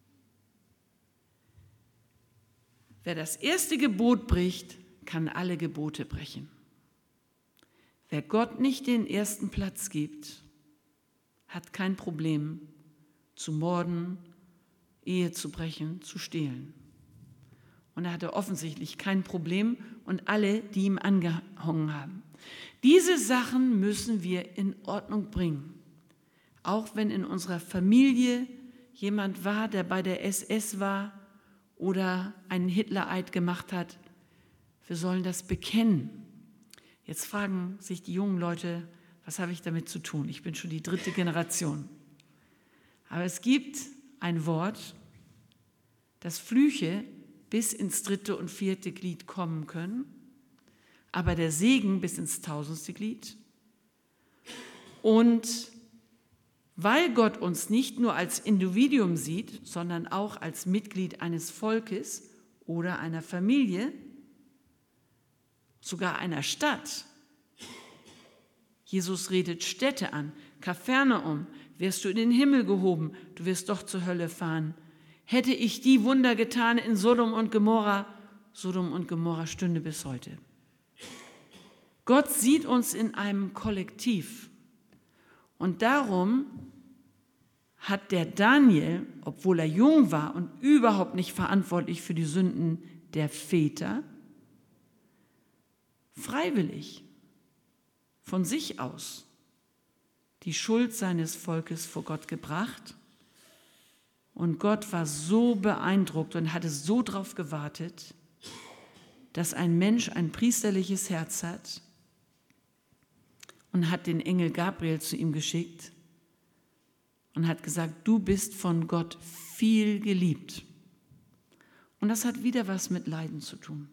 Wer das erste Gebot bricht, kann alle Gebote brechen. Wer Gott nicht den ersten Platz gibt, hat kein Problem zu morden, Ehe zu brechen, zu stehlen. Und er hatte offensichtlich kein Problem und alle, die ihm angehangen haben. Diese Sachen müssen wir in Ordnung bringen. Auch wenn in unserer Familie jemand war, der bei der S S war oder einen Hitlereid gemacht hat. Wir sollen das bekennen. Jetzt fragen sich die jungen Leute, was habe ich damit zu tun? Ich bin schon die dritte Generation. Aber es gibt ein Wort, dass Flüche bis ins dritte und vierte Glied kommen können, aber der Segen bis ins tausendste Glied. Und weil Gott uns nicht nur als Individuum sieht, sondern auch als Mitglied eines Volkes oder einer Familie, sogar einer Stadt. Jesus redet Städte an. Kapernaum, wirst du in den Himmel gehoben, du wirst doch zur Hölle fahren. Hätte ich die Wunder getan in Sodom und Gomorra, Sodom und Gomorra stünde bis heute. Gott sieht uns in einem Kollektiv. Und darum hat der Daniel, obwohl er jung war und überhaupt nicht verantwortlich für die Sünden der Väter, freiwillig von sich aus die Schuld seines Volkes vor Gott gebracht. Und Gott war so beeindruckt und hatte so darauf gewartet, dass ein Mensch ein priesterliches Herz hat, und hat den Engel Gabriel zu ihm geschickt und hat gesagt, du bist von Gott viel geliebt. Und das hat wieder was mit Leiden zu tun.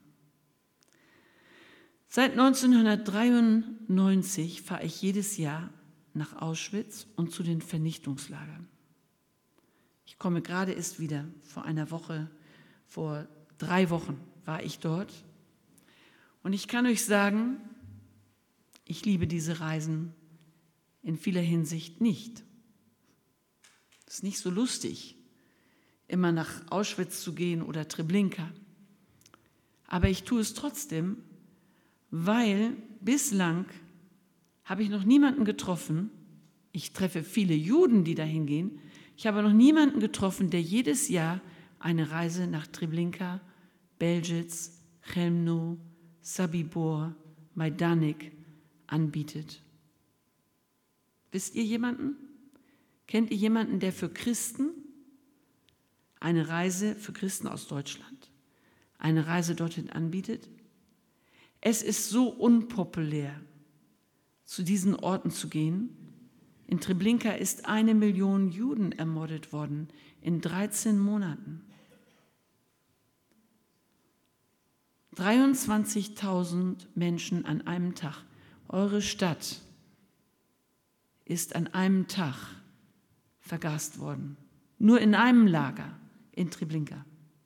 Seit neunzehnhundertdreiundneunzig fahre ich jedes Jahr nach Auschwitz und zu den Vernichtungslagern. Ich komme gerade erst wieder, vor einer Woche, vor drei Wochen war ich dort. Und ich kann euch sagen, ich liebe diese Reisen in vieler Hinsicht nicht. Es ist nicht so lustig, immer nach Auschwitz zu gehen oder Treblinka. Aber ich tue es trotzdem, weil bislang habe ich noch niemanden getroffen. Ich treffe viele Juden, die dahin gehen. Ich habe noch niemanden getroffen, der jedes Jahr eine Reise nach Treblinka, Belzec, Chelmno, Sobibor, Majdanek anbietet. Wisst ihr jemanden? Kennt ihr jemanden, der für Christen eine Reise für Christen aus Deutschland, eine Reise dorthin anbietet. Es ist so unpopulär, zu diesen Orten zu gehen. In Treblinka ist eine Million Juden ermordet worden in dreizehn Monaten. dreiundzwanzigtausend Menschen an einem Tag. Eure Stadt ist an einem Tag vergast worden. Nur in einem Lager in Treblinka.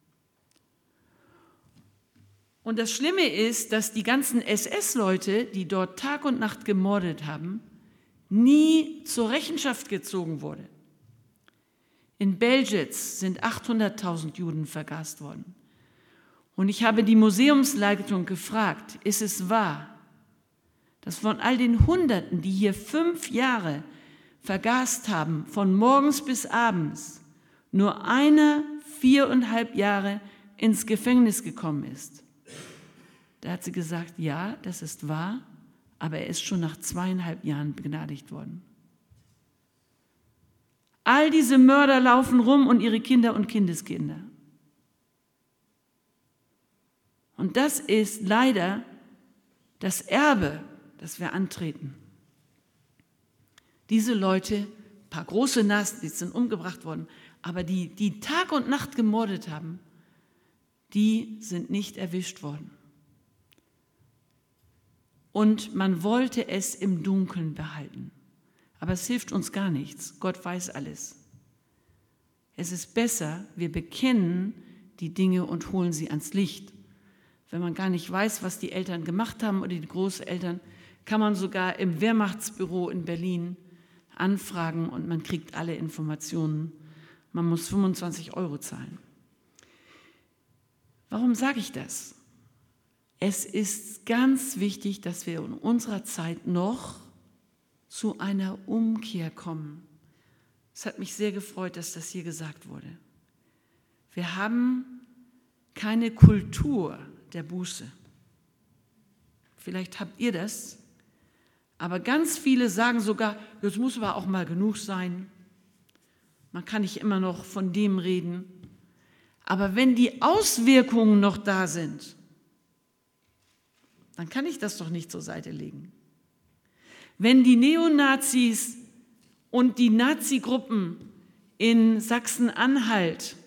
Und das Schlimme ist, dass die ganzen S S-Leute, die dort Tag und Nacht gemordet haben, nie zur Rechenschaft gezogen wurde. In Belzec sind achthunderttausend Juden vergast worden. Und ich habe die Museumsleitung gefragt, ist es wahr, dass von all den Hunderten, die hier fünf Jahre vergast haben, von morgens bis abends, nur einer viereinhalb Jahre ins Gefängnis gekommen ist? Da hat sie gesagt, ja, das ist wahr, aber er ist schon nach zweieinhalb Jahren begnadigt worden. All diese Mörder laufen rum und ihre Kinder und Kindeskinder. Und das ist leider das Erbe, das wir antreten. Diese Leute, ein paar große Nazis sind umgebracht worden, aber die, die Tag und Nacht gemordet haben, die sind nicht erwischt worden. Und man wollte es im Dunkeln behalten. Aber es hilft uns gar nichts. Gott weiß alles. Es ist besser, wir bekennen die Dinge und holen sie ans Licht. Wenn man gar nicht weiß, was die Eltern gemacht haben oder die Großeltern, kann man sogar im Wehrmachtsbüro in Berlin anfragen und man kriegt alle Informationen. Man muss fünfundzwanzig Euro zahlen. Warum sage ich das? Es ist ganz wichtig, dass wir in unserer Zeit noch zu einer Umkehr kommen. Es hat mich sehr gefreut, dass das hier gesagt wurde. Wir haben keine Kultur der Buße. Vielleicht habt ihr das, aber ganz viele sagen sogar, jetzt muss aber auch mal genug sein. Man kann nicht immer noch von dem reden. Aber wenn die Auswirkungen noch da sind, dann kann ich das doch nicht zur Seite legen. Wenn die Neonazis und die Nazi-Gruppen in Sachsen-Anhalt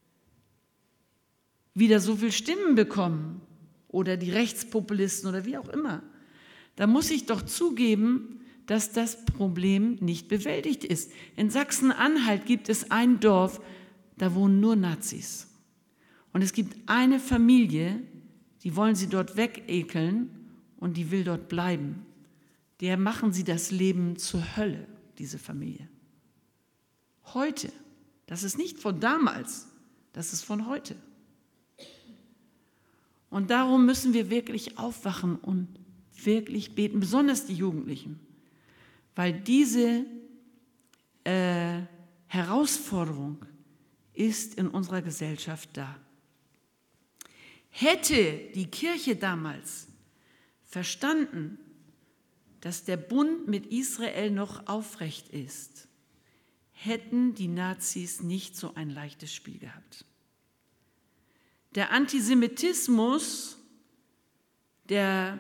wieder so viel Stimmen bekommen oder die Rechtspopulisten oder wie auch immer, dann muss ich doch zugeben, dass das Problem nicht bewältigt ist. In Sachsen-Anhalt gibt es ein Dorf, da wohnen nur Nazis. Und es gibt eine Familie, die wollen sie dort wegekeln und die will dort bleiben. Der machen sie das Leben zur Hölle, diese Familie. Heute, das ist nicht von damals, das ist von heute. Und darum müssen wir wirklich aufwachen und wirklich beten, besonders die Jugendlichen, weil diese äh, Herausforderung ist in unserer Gesellschaft da. Hätte die Kirche damals verstanden, dass der Bund mit Israel noch aufrecht ist, hätten die Nazis nicht so ein leichtes Spiel gehabt. Der Antisemitismus der,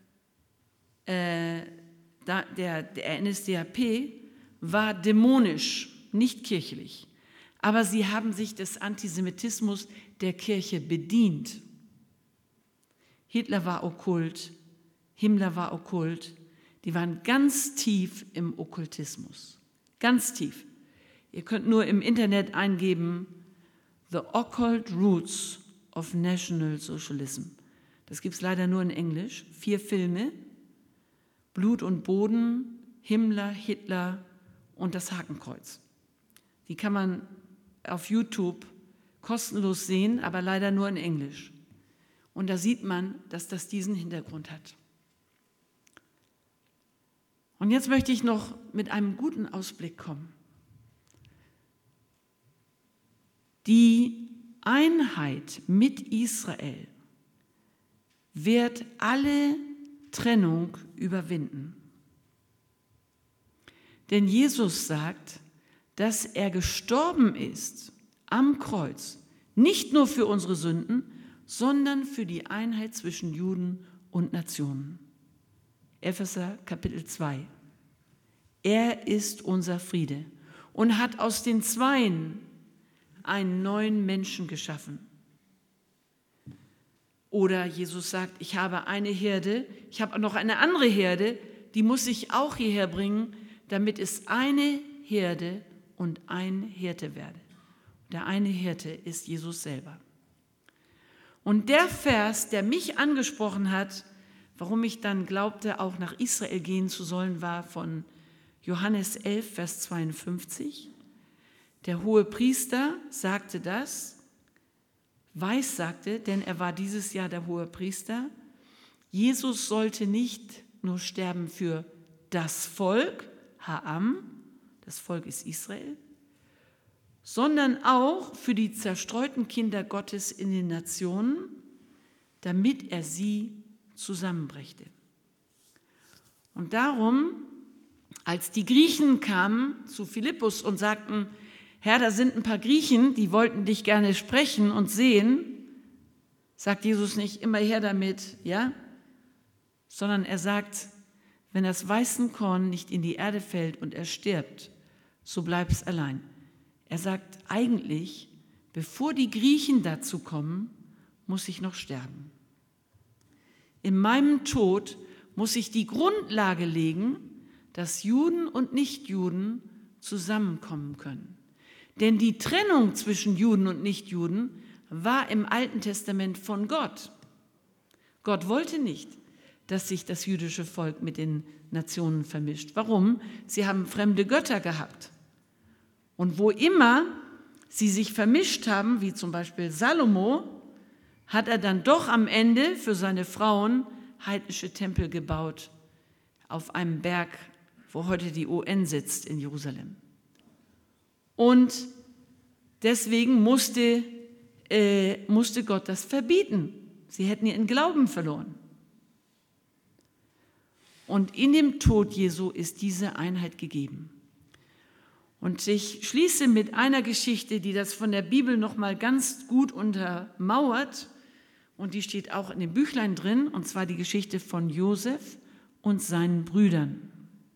äh, der, der N S D A P war dämonisch, nicht kirchlich. Aber sie haben sich des Antisemitismus der Kirche bedient. Hitler war okkult, Himmler war okkult. Die waren ganz tief im Okkultismus. Ganz tief. Ihr könnt nur im Internet eingeben, The Occult Roots of National Socialism. Das gibt es leider nur in Englisch. Vier Filme, Blut und Boden, Himmler, Hitler und das Hakenkreuz. Die kann man auf YouTube kostenlos sehen, aber leider nur in Englisch. Und da sieht man, dass das diesen Hintergrund hat. Und jetzt möchte ich noch mit einem guten Ausblick kommen. Die Einheit mit Israel wird alle Trennung überwinden. Denn Jesus sagt, dass er gestorben ist am Kreuz, nicht nur für unsere Sünden, sondern für die Einheit zwischen Juden und Nationen. Epheser Kapitel zwei. Er ist unser Friede und hat aus den Zweien einen neuen Menschen geschaffen. Oder Jesus sagt, ich habe eine Herde, ich habe noch eine andere Herde, die muss ich auch hierher bringen, damit es eine Herde und ein Hirte werde. Der eine Hirte ist Jesus selber. Und der Vers, der mich angesprochen hat, warum ich dann glaubte, auch nach Israel gehen zu sollen, war von Johannes elf, Vers zweiundfünfzig. Der Hohepriester sagte das, Weiß sagte, denn er war dieses Jahr der Hohepriester, Jesus sollte nicht nur sterben für das Volk, Ha'am, das Volk ist Israel, sondern auch für die zerstreuten Kinder Gottes in den Nationen, damit er sie zusammenbrächte. Und darum, als die Griechen kamen zu Philippus und sagten, Herr, da sind ein paar Griechen, die wollten dich gerne sprechen und sehen, sagt Jesus nicht immer her damit, ja, sondern er sagt, wenn das Weizenkorn nicht in die Erde fällt und er stirbt, so bleibt es allein. Er sagt eigentlich, bevor die Griechen dazu kommen, muss ich noch sterben. In meinem Tod muss ich die Grundlage legen, dass Juden und Nichtjuden zusammenkommen können. Denn die Trennung zwischen Juden und Nichtjuden war im Alten Testament von Gott. Gott wollte nicht, dass sich das jüdische Volk mit den Nationen vermischt. Warum? Sie haben fremde Götter gehabt. Und wo immer sie sich vermischt haben, wie zum Beispiel Salomo, hat er dann doch am Ende für seine Frauen heidnische Tempel gebaut auf einem Berg, wo heute die U N sitzt in Jerusalem. Und deswegen musste, äh, musste Gott das verbieten. Sie hätten ihren Glauben verloren. Und in dem Tod Jesu ist diese Einheit gegeben. Und ich schließe mit einer Geschichte, die das von der Bibel noch mal ganz gut untermauert. Und die steht auch in dem Büchlein drin, und zwar die Geschichte von Josef und seinen Brüdern.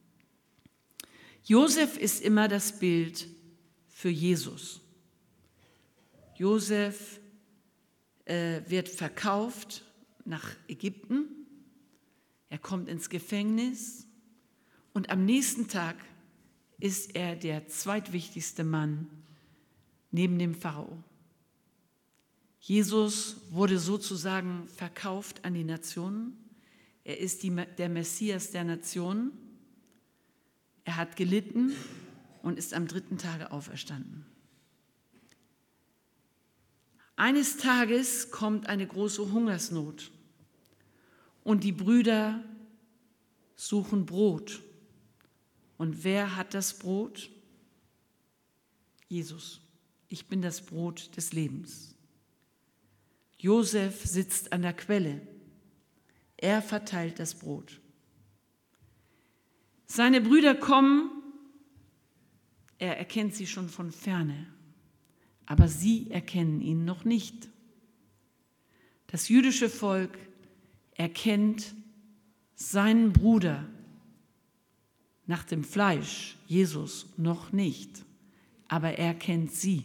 Josef ist immer das Bild für Jesus. Josef äh, wird verkauft nach Ägypten. Er kommt ins Gefängnis und am nächsten Tag ist er der zweitwichtigste Mann neben dem Pharao. Jesus wurde sozusagen verkauft an die Nationen. Er ist die, der Messias der Nationen. Er hat gelitten und ist am dritten Tage auferstanden. Eines Tages kommt eine große Hungersnot und die Brüder suchen Brot. Und wer hat das Brot? Jesus. Ich bin das Brot des Lebens. Josef sitzt an der Quelle. Er verteilt das Brot. Seine Brüder kommen, er erkennt sie schon von ferne, aber sie erkennen ihn noch nicht. Das jüdische Volk erkennt seinen Bruder nach dem Fleisch, Jesus, noch nicht, aber er kennt sie.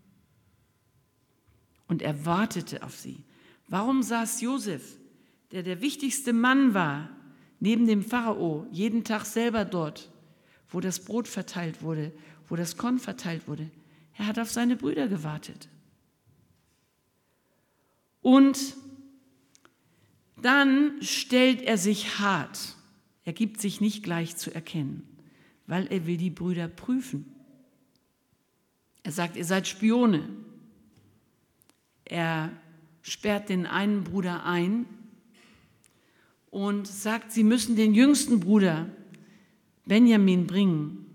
Und er wartete auf sie. Warum saß Josef, der der wichtigste Mann war, neben dem Pharao, jeden Tag selber dort, wo das Brot verteilt wurde, wo das Korn verteilt wurde? Er hat auf seine Brüder gewartet. Und dann stellt er sich hart. Er gibt sich nicht gleich zu erkennen, weil er will die Brüder prüfen. Er sagt, ihr seid Spione. Er sperrt den einen Bruder ein und sagt, sie müssen den jüngsten Bruder Benjamin bringen.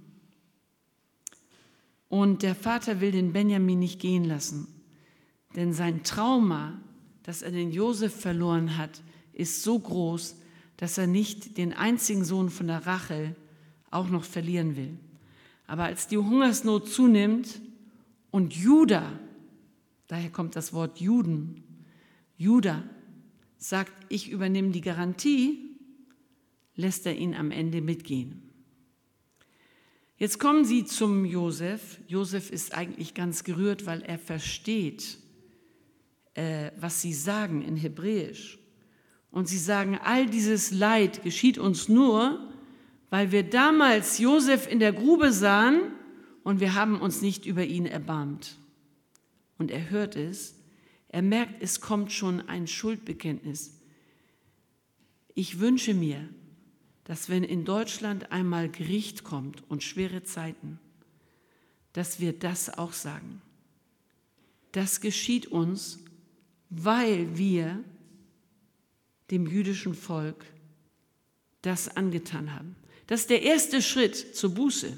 Und der Vater will den Benjamin nicht gehen lassen, denn sein Trauma, dass er den Josef verloren hat, ist so groß, dass er nicht den einzigen Sohn von der Rachel auch noch verlieren will. Aber als die Hungersnot zunimmt Und Juda, daher kommt das Wort Juden, Juda sagt, ich übernehme die Garantie, lässt er ihn am Ende mitgehen. Jetzt kommen sie zum Josef. Josef ist eigentlich ganz gerührt, weil er versteht, äh, was sie sagen in Hebräisch. Und sie sagen, all dieses Leid geschieht uns nur, weil wir damals Josef in der Grube sahen und wir haben uns nicht über ihn erbarmt. Und er hört es, er merkt, es kommt schon ein Schuldbekenntnis. Ich wünsche mir, dass wenn in Deutschland einmal Gericht kommt und schwere Zeiten, dass wir das auch sagen. Das geschieht uns, weil wir dem jüdischen Volk das angetan haben. Das ist der erste Schritt zur Buße.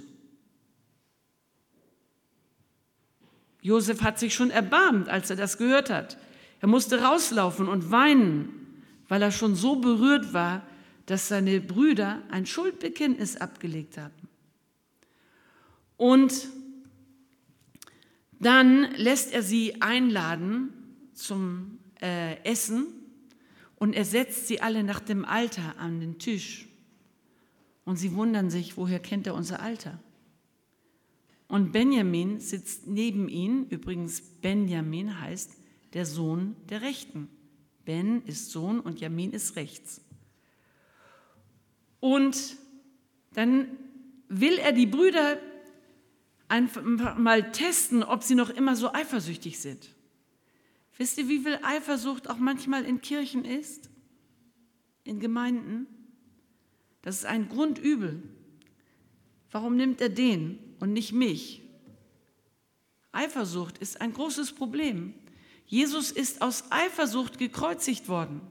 Josef hat sich schon erbarmt, als er das gehört hat. Er musste rauslaufen und weinen, weil er schon so berührt war, dass seine Brüder ein Schuldbekenntnis abgelegt haben. Und dann lässt er sie einladen zum äh, Essen und er setzt sie alle nach dem Alter an den Tisch. Und sie wundern sich, woher kennt er unser Alter? Und Benjamin sitzt neben ihnen. Übrigens, Benjamin heißt der Sohn der Rechten. Ben ist Sohn und Jamin ist rechts. Und dann will er die Brüder einfach mal testen, ob sie noch immer so eifersüchtig sind. Wisst ihr, wie viel Eifersucht auch manchmal in Kirchen ist? In Gemeinden? Das ist ein Grundübel. Warum nimmt er den und nicht mich? Eifersucht ist ein großes Problem. Jesus ist aus Eifersucht gekreuzigt worden.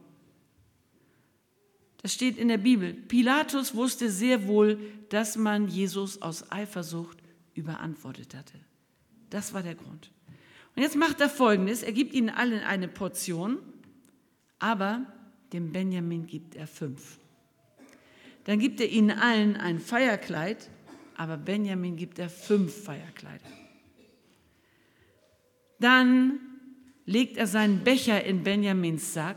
Das steht in der Bibel. Pilatus wusste sehr wohl, dass man Jesus aus Eifersucht überantwortet hatte. Das war der Grund. Und jetzt macht er Folgendes. Er gibt ihnen allen eine Portion, aber dem Benjamin gibt er fünf. Dann gibt er ihnen allen ein Feierkleid, aber Benjamin gibt er fünf Feierkleider. Dann legt er seinen Becher in Benjamins Sack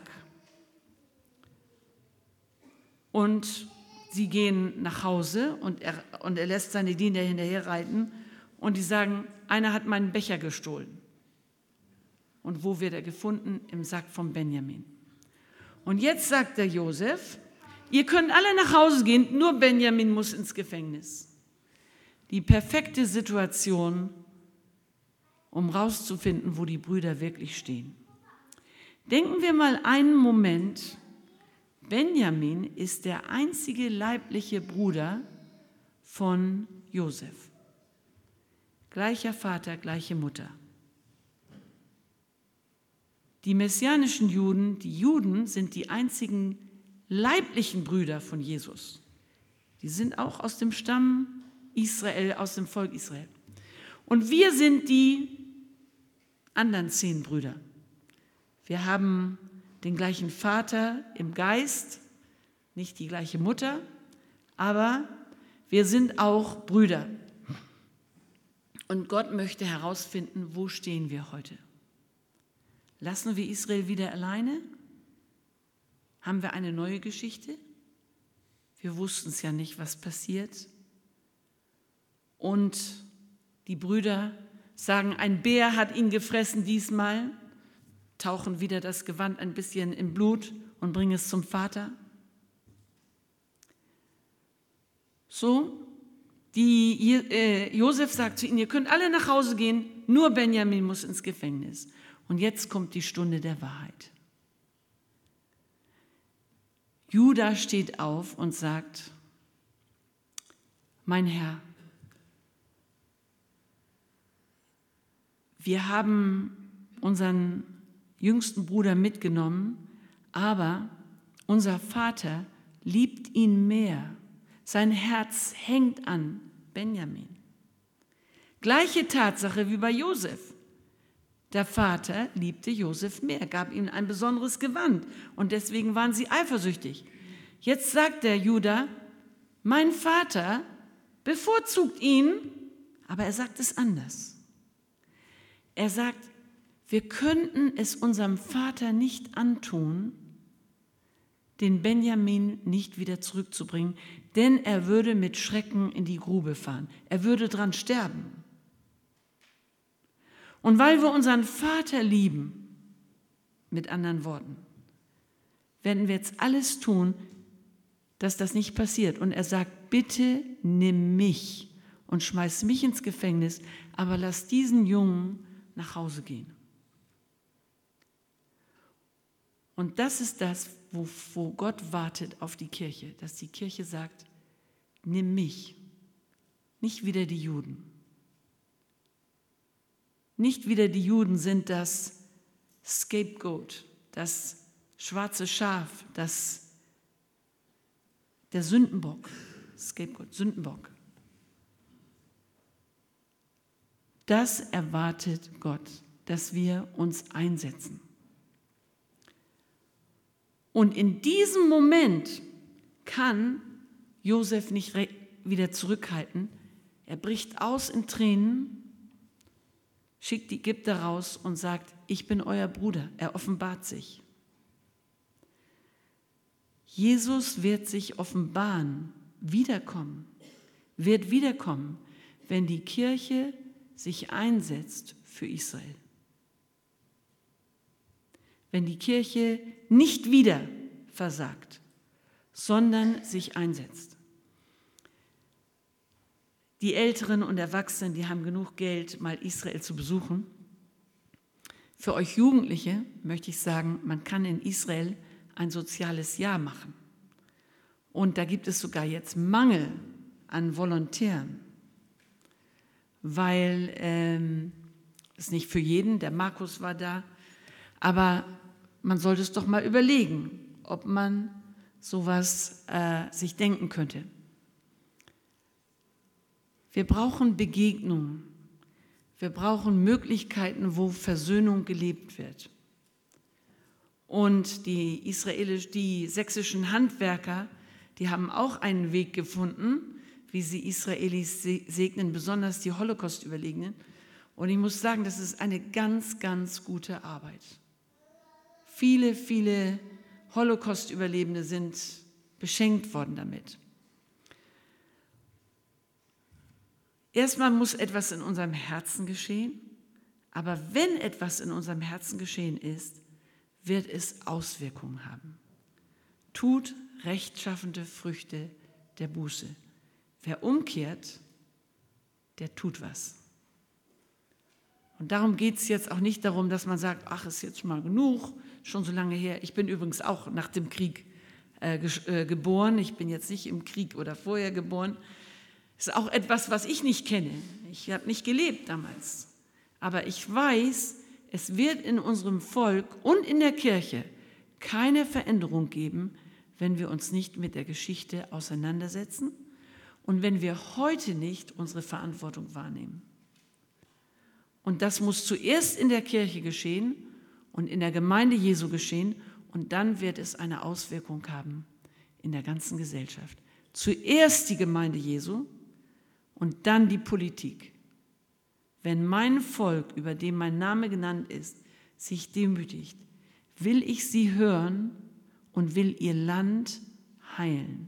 und sie gehen nach Hause und er, und er lässt seine Diener hinterher reiten und die sagen, einer hat meinen Becher gestohlen. Und wo wird er gefunden? Im Sack von Benjamin. Und jetzt sagt der Josef, ihr könnt alle nach Hause gehen, nur Benjamin muss ins Gefängnis. Die perfekte Situation, um rauszufinden, wo die Brüder wirklich stehen. Denken wir mal einen Moment, Benjamin ist der einzige leibliche Bruder von Josef. Gleicher Vater, gleiche Mutter. Die messianischen Juden, die Juden sind die einzigen leiblichen Brüder von Jesus. Die sind auch aus dem Stamm Israel, aus dem Volk Israel. Und wir sind die anderen zehn Brüder. Wir haben den gleichen Vater im Geist, nicht die gleiche Mutter, aber wir sind auch Brüder. Und Gott möchte herausfinden, wo stehen wir heute? Lassen wir Israel wieder alleine? Haben wir eine neue Geschichte? Wir wussten es ja nicht, was passiert. Und die Brüder sagen, ein Bär hat ihn gefressen diesmal, tauchen wieder das Gewand ein bisschen im Blut und bringen es zum Vater. So, die, äh, Josef sagt zu ihnen, ihr könnt alle nach Hause gehen, nur Benjamin muss ins Gefängnis. Und jetzt kommt die Stunde der Wahrheit. Juda steht auf und sagt, mein Herr, wir haben unseren jüngsten Bruder mitgenommen, aber unser Vater liebt ihn mehr. Sein Herz hängt an Benjamin. Gleiche Tatsache wie bei Josef. Der Vater liebte Josef mehr, gab ihm ein besonderes Gewand und deswegen waren sie eifersüchtig. Jetzt sagt der Juda, mein Vater bevorzugt ihn, aber er sagt es anders. Er sagt, wir könnten es unserem Vater nicht antun, den Benjamin nicht wieder zurückzubringen, denn er würde mit Schrecken in die Grube fahren. Er würde dran sterben. Und weil wir unseren Vater lieben, mit anderen Worten, werden wir jetzt alles tun, dass das nicht passiert. Und er sagt, bitte nimm mich und schmeiß mich ins Gefängnis, aber lass diesen Jungen nach Hause gehen. Und das ist das, wo, wo Gott wartet auf die Kirche, dass die Kirche sagt, nimm mich, nicht wieder die Juden. Nicht wieder die Juden sind das Scapegoat, das schwarze Schaf, das, der Sündenbock, Scapegoat, Sündenbock. Das erwartet Gott, dass wir uns einsetzen. Und in diesem Moment kann Josef nicht wieder zurückhalten. Er bricht aus in Tränen, schickt die Ägypter raus und sagt, ich bin euer Bruder. Er offenbart sich. Jesus wird sich offenbaren, wiederkommen, wird wiederkommen, wenn die Kirche sich einsetzt für Israel. Wenn die Kirche nicht wieder versagt, sondern sich einsetzt. Die Älteren und Erwachsenen, die haben genug Geld, mal Israel zu besuchen. Für euch Jugendliche möchte ich sagen, man kann in Israel ein soziales Jahr machen. Und da gibt es sogar jetzt Mangel an Volontären, weil ähm, es nicht für jeden, der Markus war da, aber man sollte es doch mal überlegen, ob man sowas äh, sich denken könnte. Wir brauchen Begegnungen. Wir brauchen Möglichkeiten, wo Versöhnung gelebt wird. Und die israelisch, die sächsischen Handwerker, die haben auch einen Weg gefunden, wie sie Israelis segnen, besonders die Holocaust-Überlebenden. Und ich muss sagen, das ist eine ganz, ganz gute Arbeit. Viele, viele Holocaust-Überlebende sind beschenkt worden damit. Erstmal muss etwas in unserem Herzen geschehen, aber wenn etwas in unserem Herzen geschehen ist, wird es Auswirkungen haben. Tut rechtschaffende Früchte der Buße. Wer umkehrt, der tut was. Und darum geht es jetzt auch nicht darum, dass man sagt, ach, ist jetzt mal genug, schon so lange her. Ich bin übrigens auch nach dem Krieg äh, ge- äh, geboren. Ich bin jetzt nicht im Krieg oder vorher geboren. Das ist auch etwas, was ich nicht kenne. Ich habe nicht gelebt damals. Aber ich weiß, es wird in unserem Volk und in der Kirche keine Veränderung geben, wenn wir uns nicht mit der Geschichte auseinandersetzen und wenn wir heute nicht unsere Verantwortung wahrnehmen. Und das muss zuerst in der Kirche geschehen und in der Gemeinde Jesu geschehen und dann wird es eine Auswirkung haben in der ganzen Gesellschaft. Zuerst die Gemeinde Jesu und dann die Politik. Wenn mein Volk, über dem mein Name genannt ist, sich demütigt, will ich sie hören und will ihr Land heilen.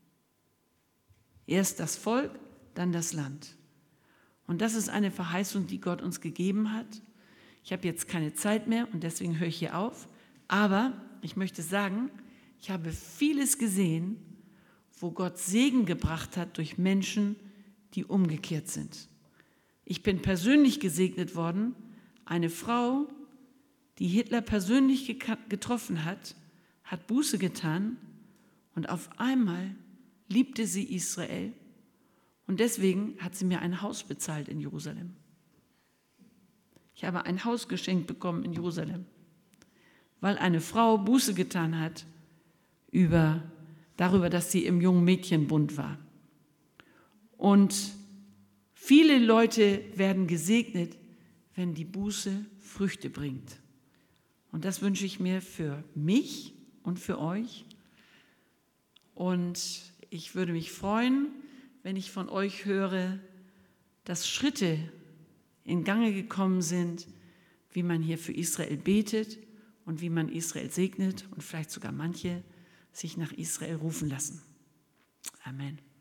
Erst das Volk, dann das Land. Und das ist eine Verheißung, die Gott uns gegeben hat. Ich habe jetzt keine Zeit mehr und deswegen höre ich hier auf. Aber ich möchte sagen, ich habe vieles gesehen, wo Gott Segen gebracht hat durch Menschen, die umgekehrt sind. Ich bin persönlich gesegnet worden. Eine Frau, die Hitler persönlich getroffen hat, hat Buße getan und auf einmal liebte sie Israel und deswegen hat sie mir ein Haus bezahlt in Jerusalem. Ich habe ein Haus geschenkt bekommen in Jerusalem, weil eine Frau Buße getan hat über, darüber, dass sie im jungen Mädchenbund war. Und viele Leute werden gesegnet, wenn die Buße Früchte bringt. Und das wünsche ich mir für mich und für euch. Und ich würde mich freuen, wenn ich von euch höre, dass Schritte in Gange gekommen sind, wie man hier für Israel betet und wie man Israel segnet und vielleicht sogar manche sich nach Israel rufen lassen. Amen.